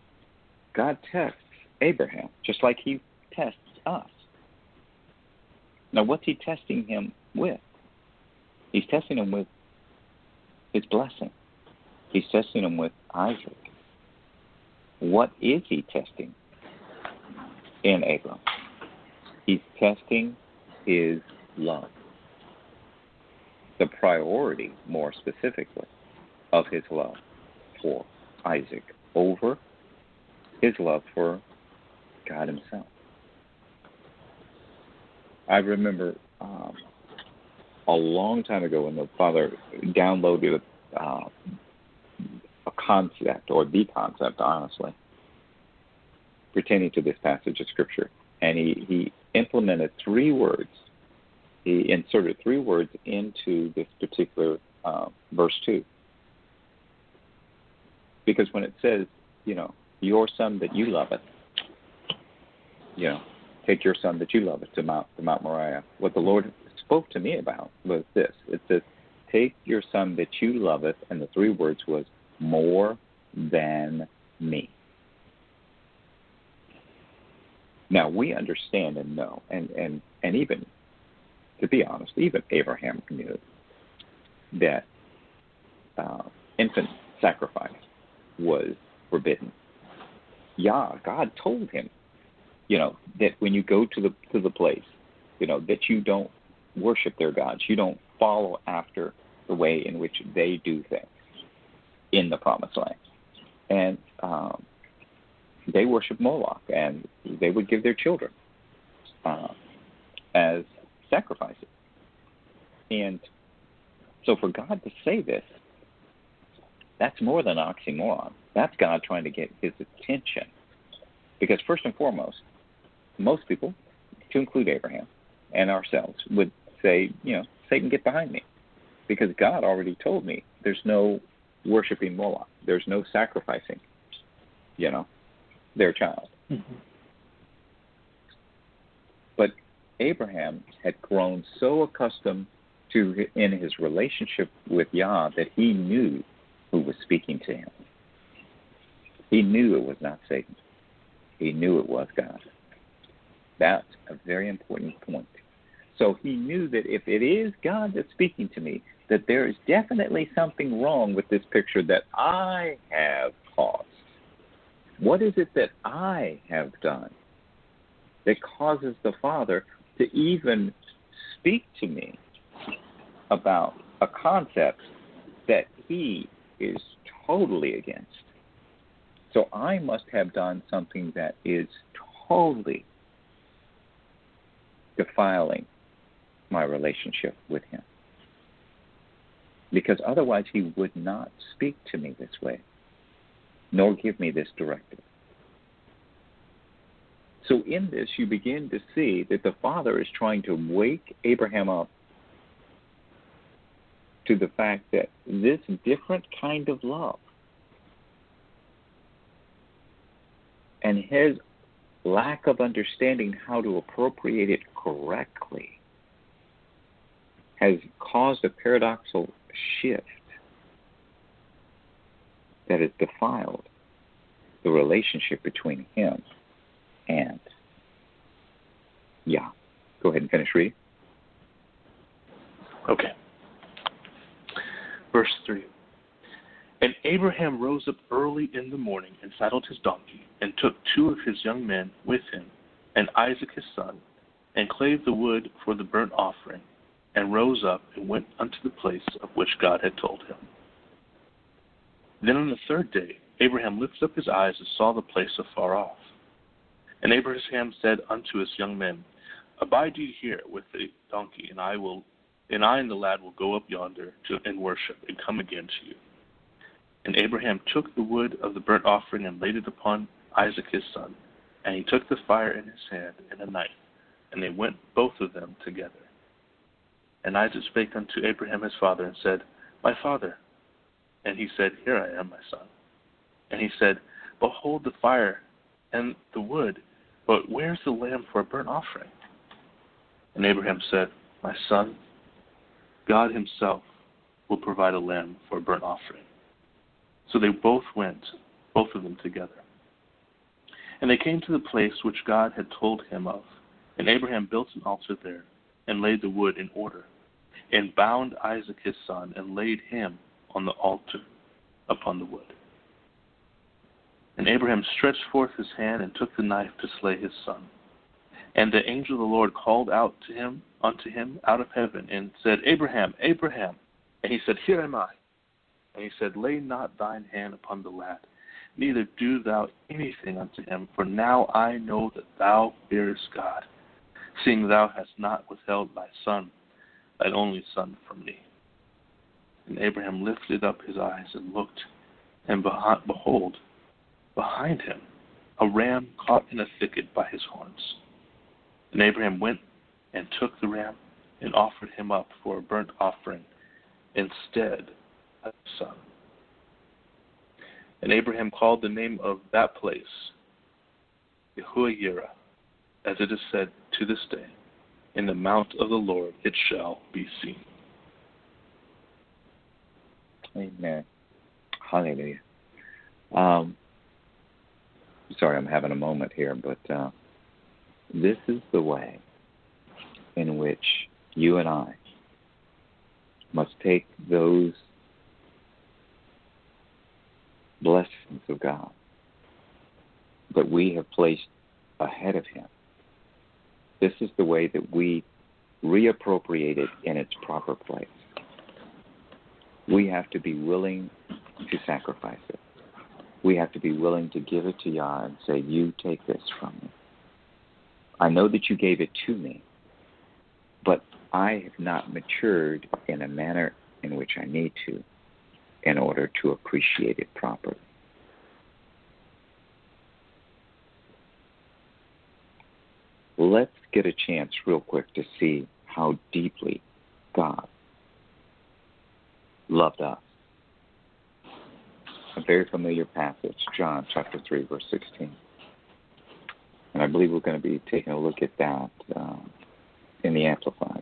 God tests Abraham just like he tests us. Now, what's he testing him with? He's testing him with his blessing. He's testing him with Isaac. What is he testing in Abram? He's testing his love. The priority, more specifically, of his love for Isaac over his love for God himself. I remember a long time ago when the Father downloaded a concept, or the concept, honestly, pertaining to this passage of Scripture. And he implemented 3 words. He inserted 3 words into this particular verse 2. Because when it says, your son that you loveth, take your son that you loveth to Mount Moriah. What the Lord spoke to me about was this. It says, take your son that you loveth, and the 3 words was, more than me. Now, we understand and know, and even, to be honest, even Abraham knew that infant sacrifice was forbidden. God told him, that when you go to the place, that you don't worship their gods, you don't follow after the way in which they do things in the Promised Land. And they worship Moloch, and they would give their children as sacrifices. And so for God to say this, that's more than an oxymoron. That's God trying to get his attention. Because first and foremost, most people, to include Abraham and ourselves, would say, Satan, get behind me. Because God already told me there's no worshiping Moloch. There's no sacrificing, their child. Mm-hmm. But Abraham had grown so accustomed to in his relationship with Yah that he knew who was speaking to him. He knew it was not Satan. He knew it was God. That's a very important point. So he knew that if it is God that's speaking to me, that there is definitely something wrong with this picture that I have caused. What is it that I have done that causes the Father to even speak to me about a concept that he is totally against? So I must have done something that is totally defiling my relationship with him. Because otherwise he would not speak to me this way, nor give me this directive. So in this, you begin to see that the Father is trying to wake Abraham up to the fact that this different kind of love and his lack of understanding how to appropriate it correctly has caused a paradoxical shift that has defiled the relationship between him and Yah. Go ahead and finish reading. Okay. Verse 3. And Abraham rose up early in the morning and saddled his donkey, and took 2 of his young men with him, and Isaac his son, and clave the wood for the burnt offering, and rose up and went unto the place of which God had told him. Then on the 3rd day Abraham lifted up his eyes and saw the place afar off. And Abraham said unto his young men, Abide ye here with the donkey, and I and the lad will go up yonder and worship, and come again to you. And Abraham took the wood of the burnt offering and laid it upon Isaac his son, and he took the fire in his hand and a knife, and they went both of them together. And Isaac spake unto Abraham his father, and said, My father. And he said, Here I am, my son. And he said, Behold the fire and the wood, but where's the lamb for a burnt offering? And Abraham said, My son, God himself will provide a lamb for a burnt offering. So they both went, both of them together. And they came to the place which God had told him of. And Abraham built an altar there, and laid the wood in order, and bound Isaac his son, and laid him on the altar upon the wood. And Abraham stretched forth his hand and took the knife to slay his son. And the angel of the Lord called out unto him out of heaven, and said, Abraham, Abraham. And he said, Here am I. And he said, Lay not thine hand upon the lad, neither do thou anything unto him, for now I know that thou fearest God, seeing thou hast not withheld thy son, thine only son, from me. And Abraham lifted up his eyes and looked, and behold, behind him a ram caught in a thicket by his horns. And Abraham went and took the ram and offered him up for a burnt offering instead of his son. And Abraham called the name of that place Jehoiarah, as it is said to this day, In the mount of the Lord it shall be seen. Amen. Hallelujah. Sorry, I'm having a moment here, but this is the way in which you and I must take those blessings of God that we have placed ahead of Him. This is the way that we reappropriate it in its proper place. We have to be willing to sacrifice it. We have to be willing to give it to Yah and say, You take this from me. I know that you gave it to me, but I have not matured in a manner in which I need to in order to appreciate it properly. Let's get a chance real quick to see how deeply God loved us. A very familiar passage, John chapter 3, verse 16. And I believe we're going to be taking a look at that in the Amplified.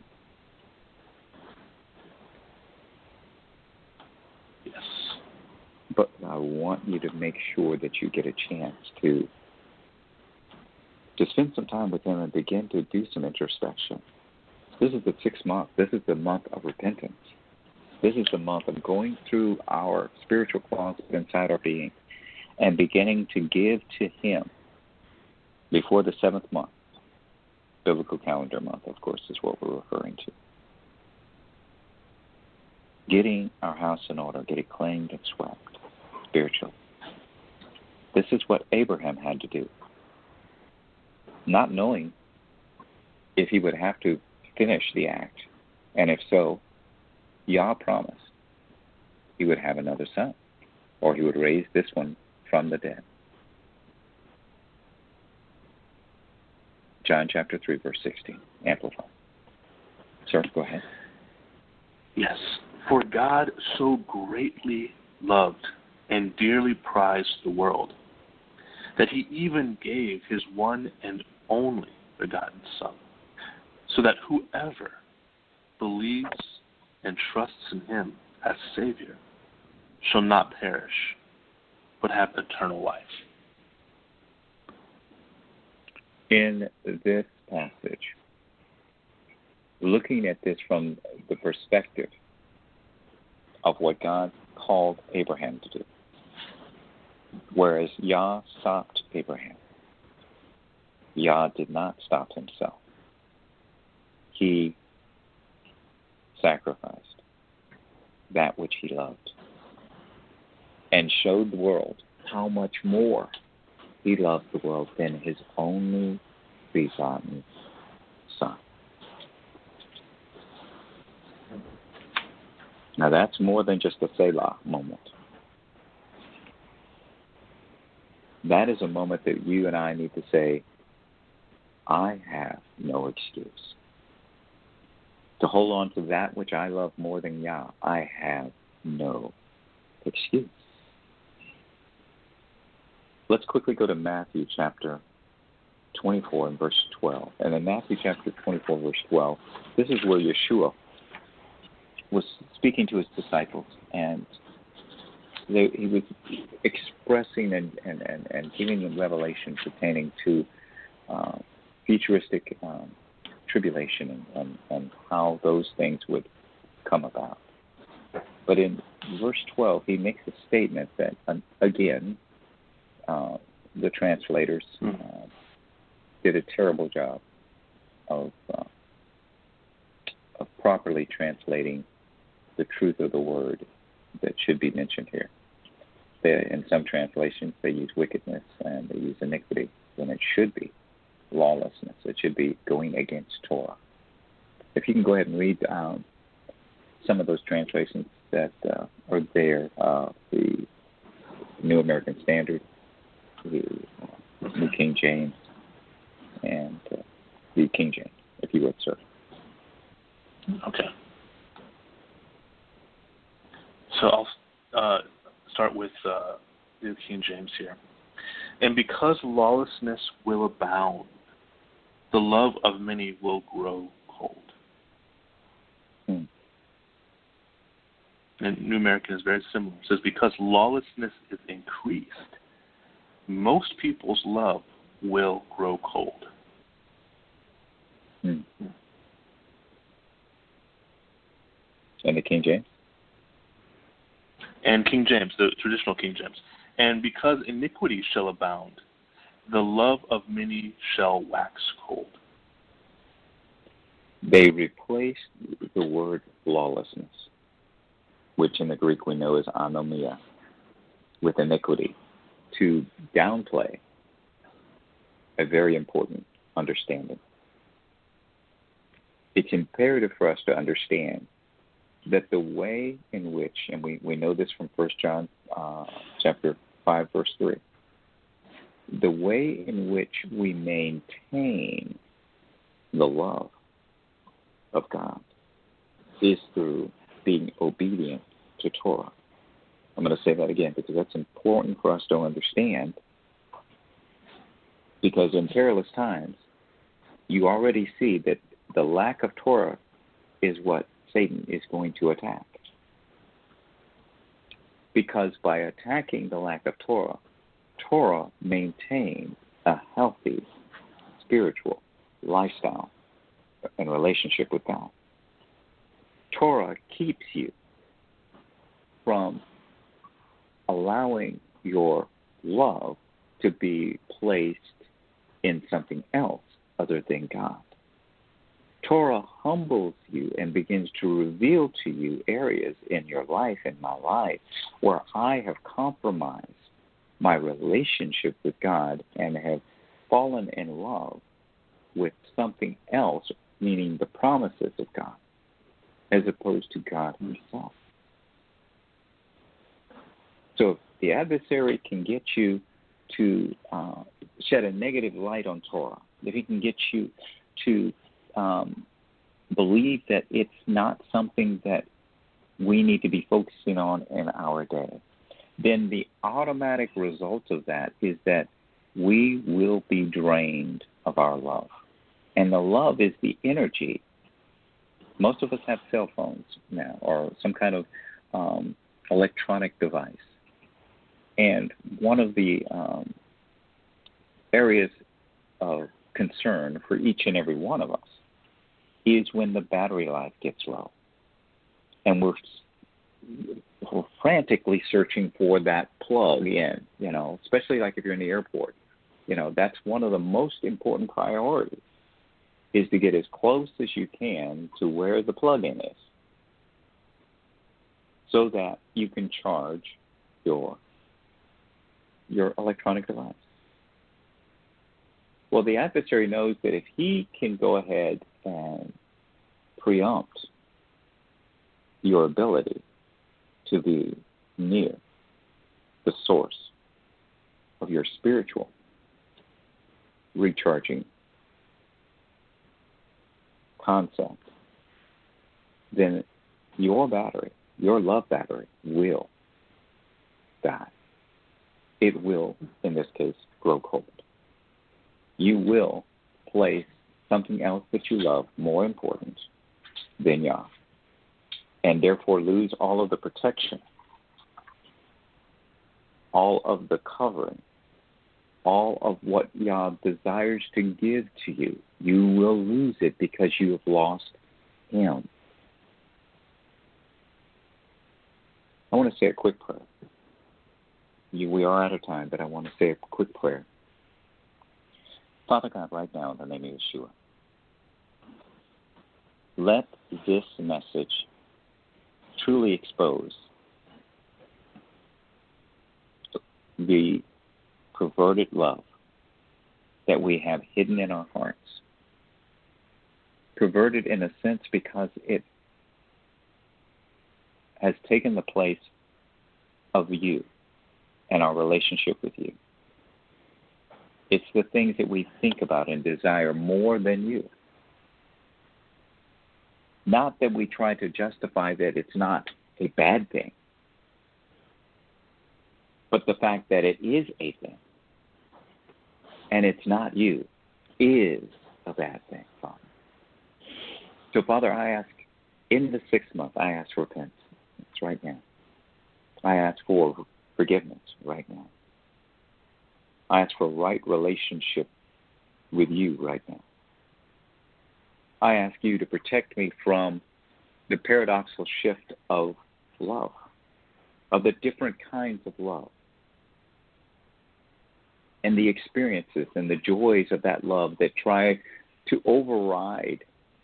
Yes. But I want you to make sure that you get a chance to spend some time with Him and begin to do some introspection. This is the 6th month. This is the month of repentance. This is the month of going through our spiritual closet inside our being and beginning to give to Him before the 7th month. Biblical calendar month, of course, is what we're referring to. Getting our house in order, get it cleaned and swept spiritually. This is what Abraham had to do. Not knowing if he would have to finish the act, and if so, Yah promised he would have another son, or he would raise this one from the dead. John chapter 3, verse 16, Amplified. Sir, go ahead. Yes. For God so greatly loved and dearly prized the world that He even gave His one and only begotten Son, so that whoever believes and trusts in Him as Savior shall not perish, but have eternal life. In this passage, looking at this from the perspective of what God called Abraham to do, whereas Yah stopped Abraham, Yah did not stop Himself. He sacrificed that which He loved and showed the world how much more He loved the world than His only begotten Son. Now that's more than just a Selah moment. That is a moment that you and I need to say, I have no excuse. To hold on to that which I love more than Yah, I have no excuse. Let's quickly go to Matthew chapter 24 and verse 12. And in Matthew chapter 24, verse 12, this is where Yeshua was speaking to His disciples, and he was expressing and giving them revelation pertaining to futuristic tribulation and how those things would come about. But in verse 12, he makes a statement that, again, the translators did a terrible job of properly translating the truth of the word that should be mentioned here. In some translations, they use wickedness and they use iniquity when it should be lawlessness. It should be going against Torah. If you can go ahead and read some of those translations that are there, the New American Standard, the New King James, and the King James, if you would, sir. Okay. So I'll start with the King James here. And because lawlessness will abound, the love of many will grow cold. And New American is very similar. It says, because lawlessness is increased, most people's love will grow cold. And the King James? And King James, the traditional King James. And because iniquity shall abound, the love of many shall wax cold. They replaced the word lawlessness, which in the Greek we know is anomia, with iniquity, to downplay a very important understanding. It's imperative for us to understand that the way in which, and we know this from 1 John chapter 5, verse 3, the way in which we maintain the love of God is through being obedient to Torah. I'm going to say that again because that's important for us to understand, because in perilous times, you already see that the lack of Torah is what Satan is going to attack. Because by attacking the lack of Torah, Torah maintains a healthy spiritual lifestyle and relationship with God. Torah keeps you from allowing your love to be placed in something else other than God. Torah humbles you and begins to reveal to you areas in your life, in my life, where I have compromised my relationship with God and have fallen in love with something else, meaning the promises of God, as opposed to God himself. So if the adversary can get you to shed a negative light on Torah, if he can get you to believe that it's not something that we need to be focusing on in our day, then the automatic result of that is that we will be drained of our love. And the love is the energy. Most of us have cell phones now or some kind of electronic device. And one of the areas of concern for each and every one of us is when the battery life gets low. And we're frantically searching for that plug in, especially like if you're in the airport. That's one of the most important priorities, is to get as close as you can to where the plug-in is so that you can charge your electronic device. Well, the adversary knows that if he can go ahead and preempt your ability to be near the source of your spiritual recharging concept, then your battery, your love battery, will die. It will, in this case, grow cold. You will place something else that you love more important than Yah, and therefore lose all of the protection, all of the covering all of what Yah desires to give to you, you will lose it because you have lost Him. I want to say a quick prayer. We are out of time, but I want to say a quick prayer. Father God, right now in the name of Yeshua, let this message truly expose the perverted love that we have hidden in our hearts. Perverted in a sense because it has taken the place of you and our relationship with you. It's the things that we think about and desire more than you. Not that we try to justify that it's not a bad thing, but the fact that it is a thing and it's not you is a bad thing, Father. So, Father, I ask, in the 6th month, I ask for repentance right now. I ask for forgiveness right now. I ask for right relationship with you right now. I ask you to protect me from the paradoxical shift of love, of the different kinds of love, and the experiences and the joys of that love that try to override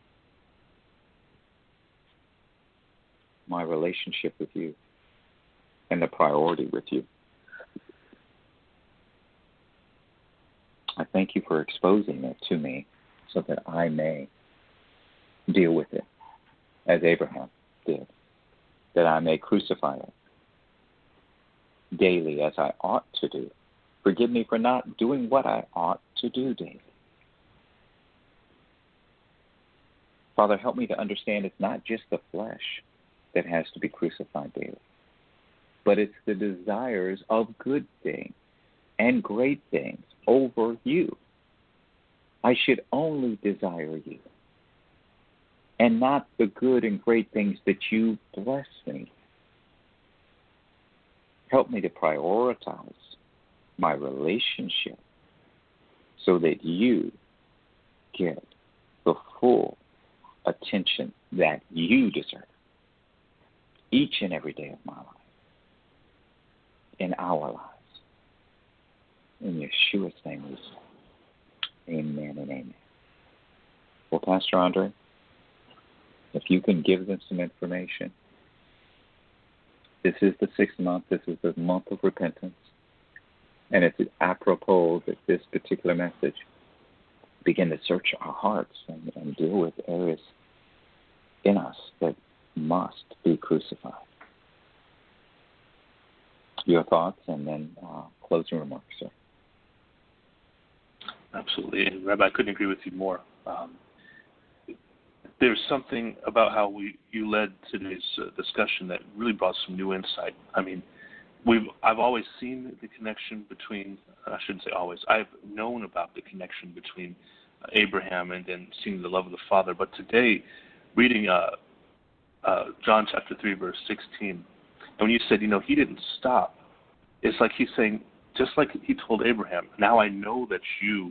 my relationship with you and the priority with you. I thank you for exposing it to me so that I may deal with it as Abraham did, that I may crucify it daily as I ought to do. Forgive me for not doing what I ought to do daily. Father, help me to understand it's not just the flesh that has to be crucified daily, but it's the desires of good things and great things over you. I should only desire you and not the good and great things that you bless me. Help me to prioritize my relationship so that you get the full attention that you deserve each and every day of my life, in our lives. In Yeshua's name we say, amen and amen. Well, Pastor Andre, if you can give them some information. This is the 6th month. This is the month of repentance. And it's apropos that this particular message begin to search our hearts and deal with areas in us that must be crucified. Your thoughts and then closing remarks, sir. Absolutely. And Rabbi, I couldn't agree with you more. There's something about how you led today's discussion that really brought some new insight. I mean, I've always seen the connection between, I shouldn't say always, I've known about the connection between Abraham and then seeing the love of the Father. But today, reading John chapter 3, verse 16, and when you said, he didn't stop, it's like he's saying, just like he told Abraham, now I know that you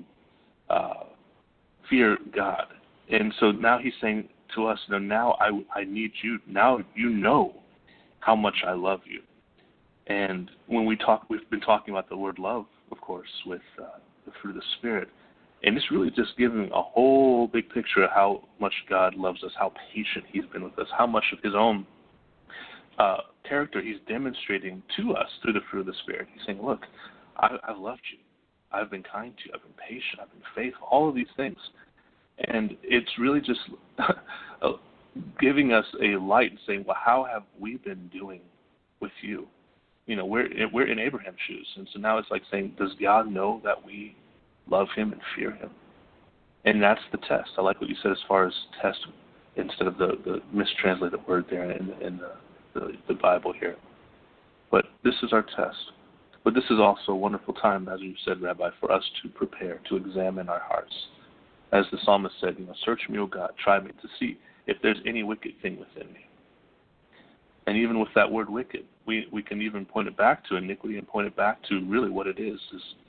fear God. And so now he's saying to us, now I need you. Now you know how much I love you. And when we've been talking about the word love, of course, with the fruit of the Spirit. And it's really just giving a whole big picture of how much God loves us, how patient he's been with us, how much of his own character he's demonstrating to us through the fruit of the Spirit. He's saying, look, I've loved you. I've been kind to you. I've been patient. I've been faithful. All of these things. And it's really just giving us a light and saying, well, how have we been doing with you? We're in Abraham's shoes. And so now it's like saying, does God know that we love him and fear him? And that's the test. I like what you said as far as test instead of the mistranslated word there in the Bible here. But this is our test. But this is also a wonderful time, as you said, Rabbi, for us to prepare, to examine our hearts. As the psalmist said, search me, O God, try me to see if there's any wicked thing within me. And even with that word wicked, we can even point it back to iniquity and point it back to really what it is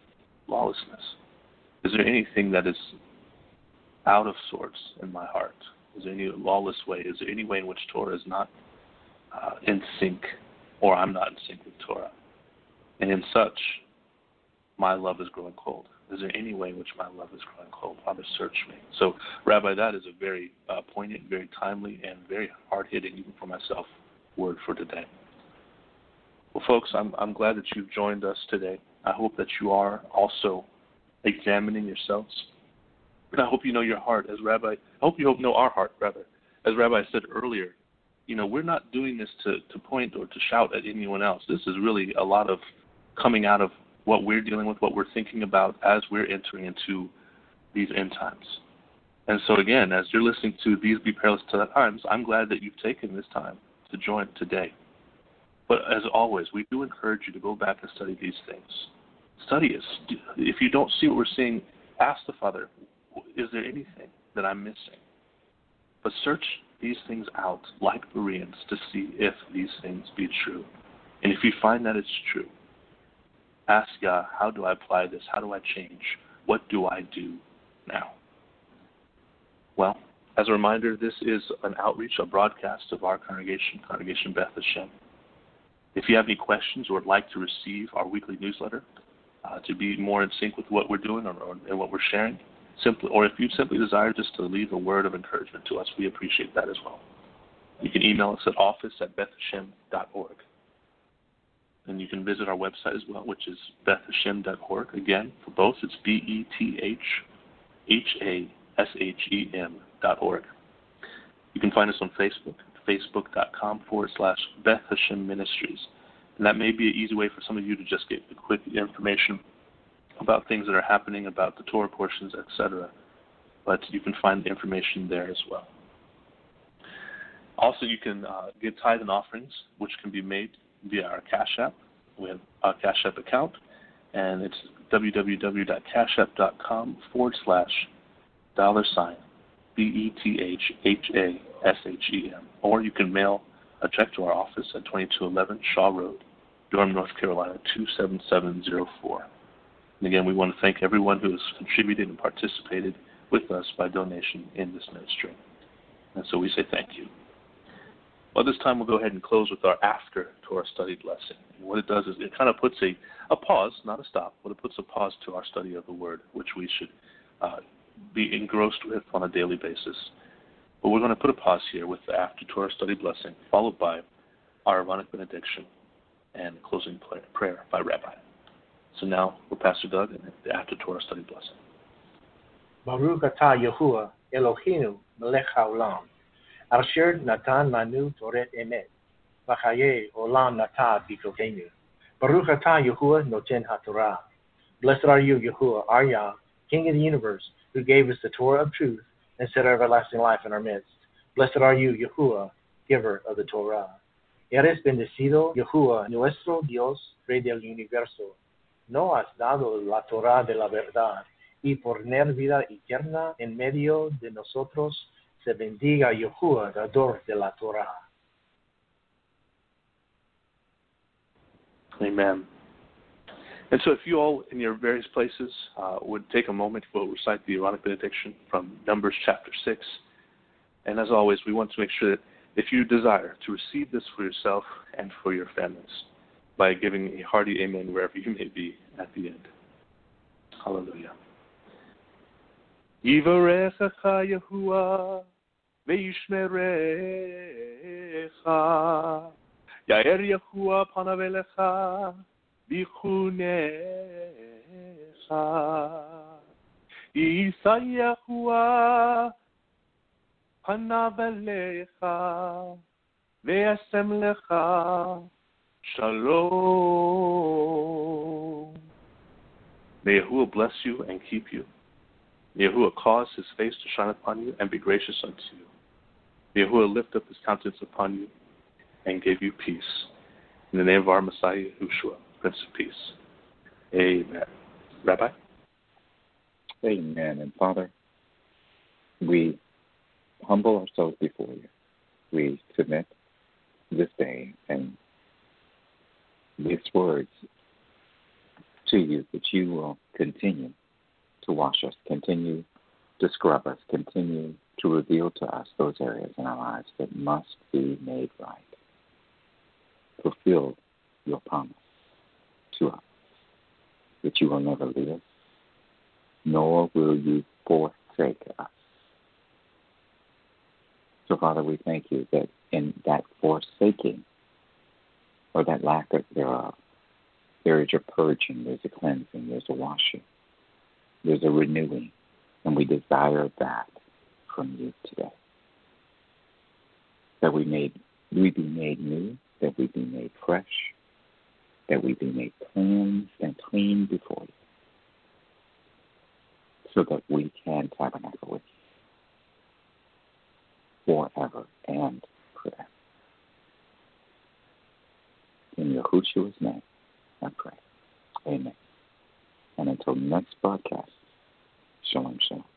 lawlessness? Is there anything that is out of sorts in my heart? Is there any lawless way? Is there any way in which Torah is not in sync, or I'm not in sync with Torah? And in such, my love is growing cold. Is there any way in which my love is growing cold? Father, search me. So, Rabbi, that is a very poignant, very timely, and very hard-hitting, even for myself, word for today. Well, folks, I'm glad that you've joined us today. I hope that you are also examining yourselves. And I hope you know your heart, as Rabbi. I hope you know our heart, rather. As Rabbi said earlier, we're not doing this to point or to shout at anyone else. This is really a lot of coming out of what we're dealing with, what we're thinking about as we're entering into these end times. And so again, as you're listening to These Be Perilous Times, I'm glad that you've taken this time to join today. But as always, we do encourage you to go back and study these things. Study it. If you don't see what we're seeing, ask the Father, is there anything that I'm missing? But search these things out like Bereans to see if these things be true. And if you find that it's true, ask Yah, how do I apply this? How do I change? What do I do now? Well, as a reminder, this is an outreach, a broadcast of our congregation, Congregation Beth Hashem. If you have any questions or would like to receive our weekly newsletter to be more in sync with what we're doing and what we're sharing, or if you simply desire just to leave a word of encouragement to us, we appreciate that as well. You can email us at office@bethhashem.org. And you can visit our website as well, which is bethhashem.org. Again, for both, it's BETHHASHEM.org. You can find us on Facebook, facebook.com/Beth Hashem Ministries. And that may be an easy way for some of you to just get the quick information about things that are happening, about the Torah portions, etc. But you can find the information there as well. Also, you can give tithe and offerings, which can be made via our Cash App. We have our Cash App account, and it's www.cashapp.com/$BETHHASHEM. Or you can mail a check to our office at 2211 Shaw Road, Durham, North Carolina, 27704. And again, we want to thank everyone who has contributed and participated with us by donation in this ministry. And so we say thank you. Well, this time we'll go ahead and close with our after Torah study blessing. And what it does is it kind of puts a pause, not a stop, but it puts a pause to our study of the Word, which we should be engrossed with on a daily basis. But we're going to put a pause here with the after Torah study blessing, followed by our Aaronic benediction and closing prayer by Rabbi. So now we're Pastor Doug and the after Torah study blessing. Baruch atah Yahuwah Eloheinu melech haolam. Asher natan lanu Toret emet, v'chaye olam natan b'kotenu. Baruch atah Yahuwah noten haTorah. Blessed are you, Yahuwah, our Yah, King of the universe, who gave us the Torah of truth and set our everlasting life in our midst. Blessed are you, Yahuwah, giver of the Torah. Eres bendecido, Yahuwah, nuestro Dios, Rey del universo. No has dado la Torah de la verdad, y por tener vida eterna en medio de nosotros, se bendiga Yahuwah, dador de la Torah. Amen. And so if you all in your various places would take a moment, we'll recite the Aaronic benediction from Numbers chapter 6. And as always, we want to make sure that if you desire to receive this for yourself and for your families, by giving a hearty amen wherever you may be at the end. Hallelujah. Yivarechecha Yahuwah ve'yishmerecha Yair Yahuwah panav elecha bichunecha Yisa Yahuwah panav elecha ve'asem lecha Shalom. May Yahuwah bless you and keep you. May Yahuwah cause his face to shine upon you and be gracious unto you. May Yahuwah lift up his countenance upon you and give you peace. In the name of our Messiah, Yahushua, Prince of Peace. Amen. Rabbi? Amen. And Father, we humble ourselves before you. We submit this day and these words to you that you will continue to wash us, continue to scrub us, continue to reveal to us those areas in our lives that must be made right. Fulfill your promise to us that you will never leave us, nor will you forsake us. So, Father, we thank you that in that forsaking or that lack of thereof, there is a purging, there's a cleansing, there's a washing, there's a renewing, and we desire that from you today. That we be made new, that we be made fresh, that we be made cleansed and clean before you, so that we can tabernacle with you forever and forever. In Yahushua's name, I pray. Amen. And until next broadcast, shalom, shalom.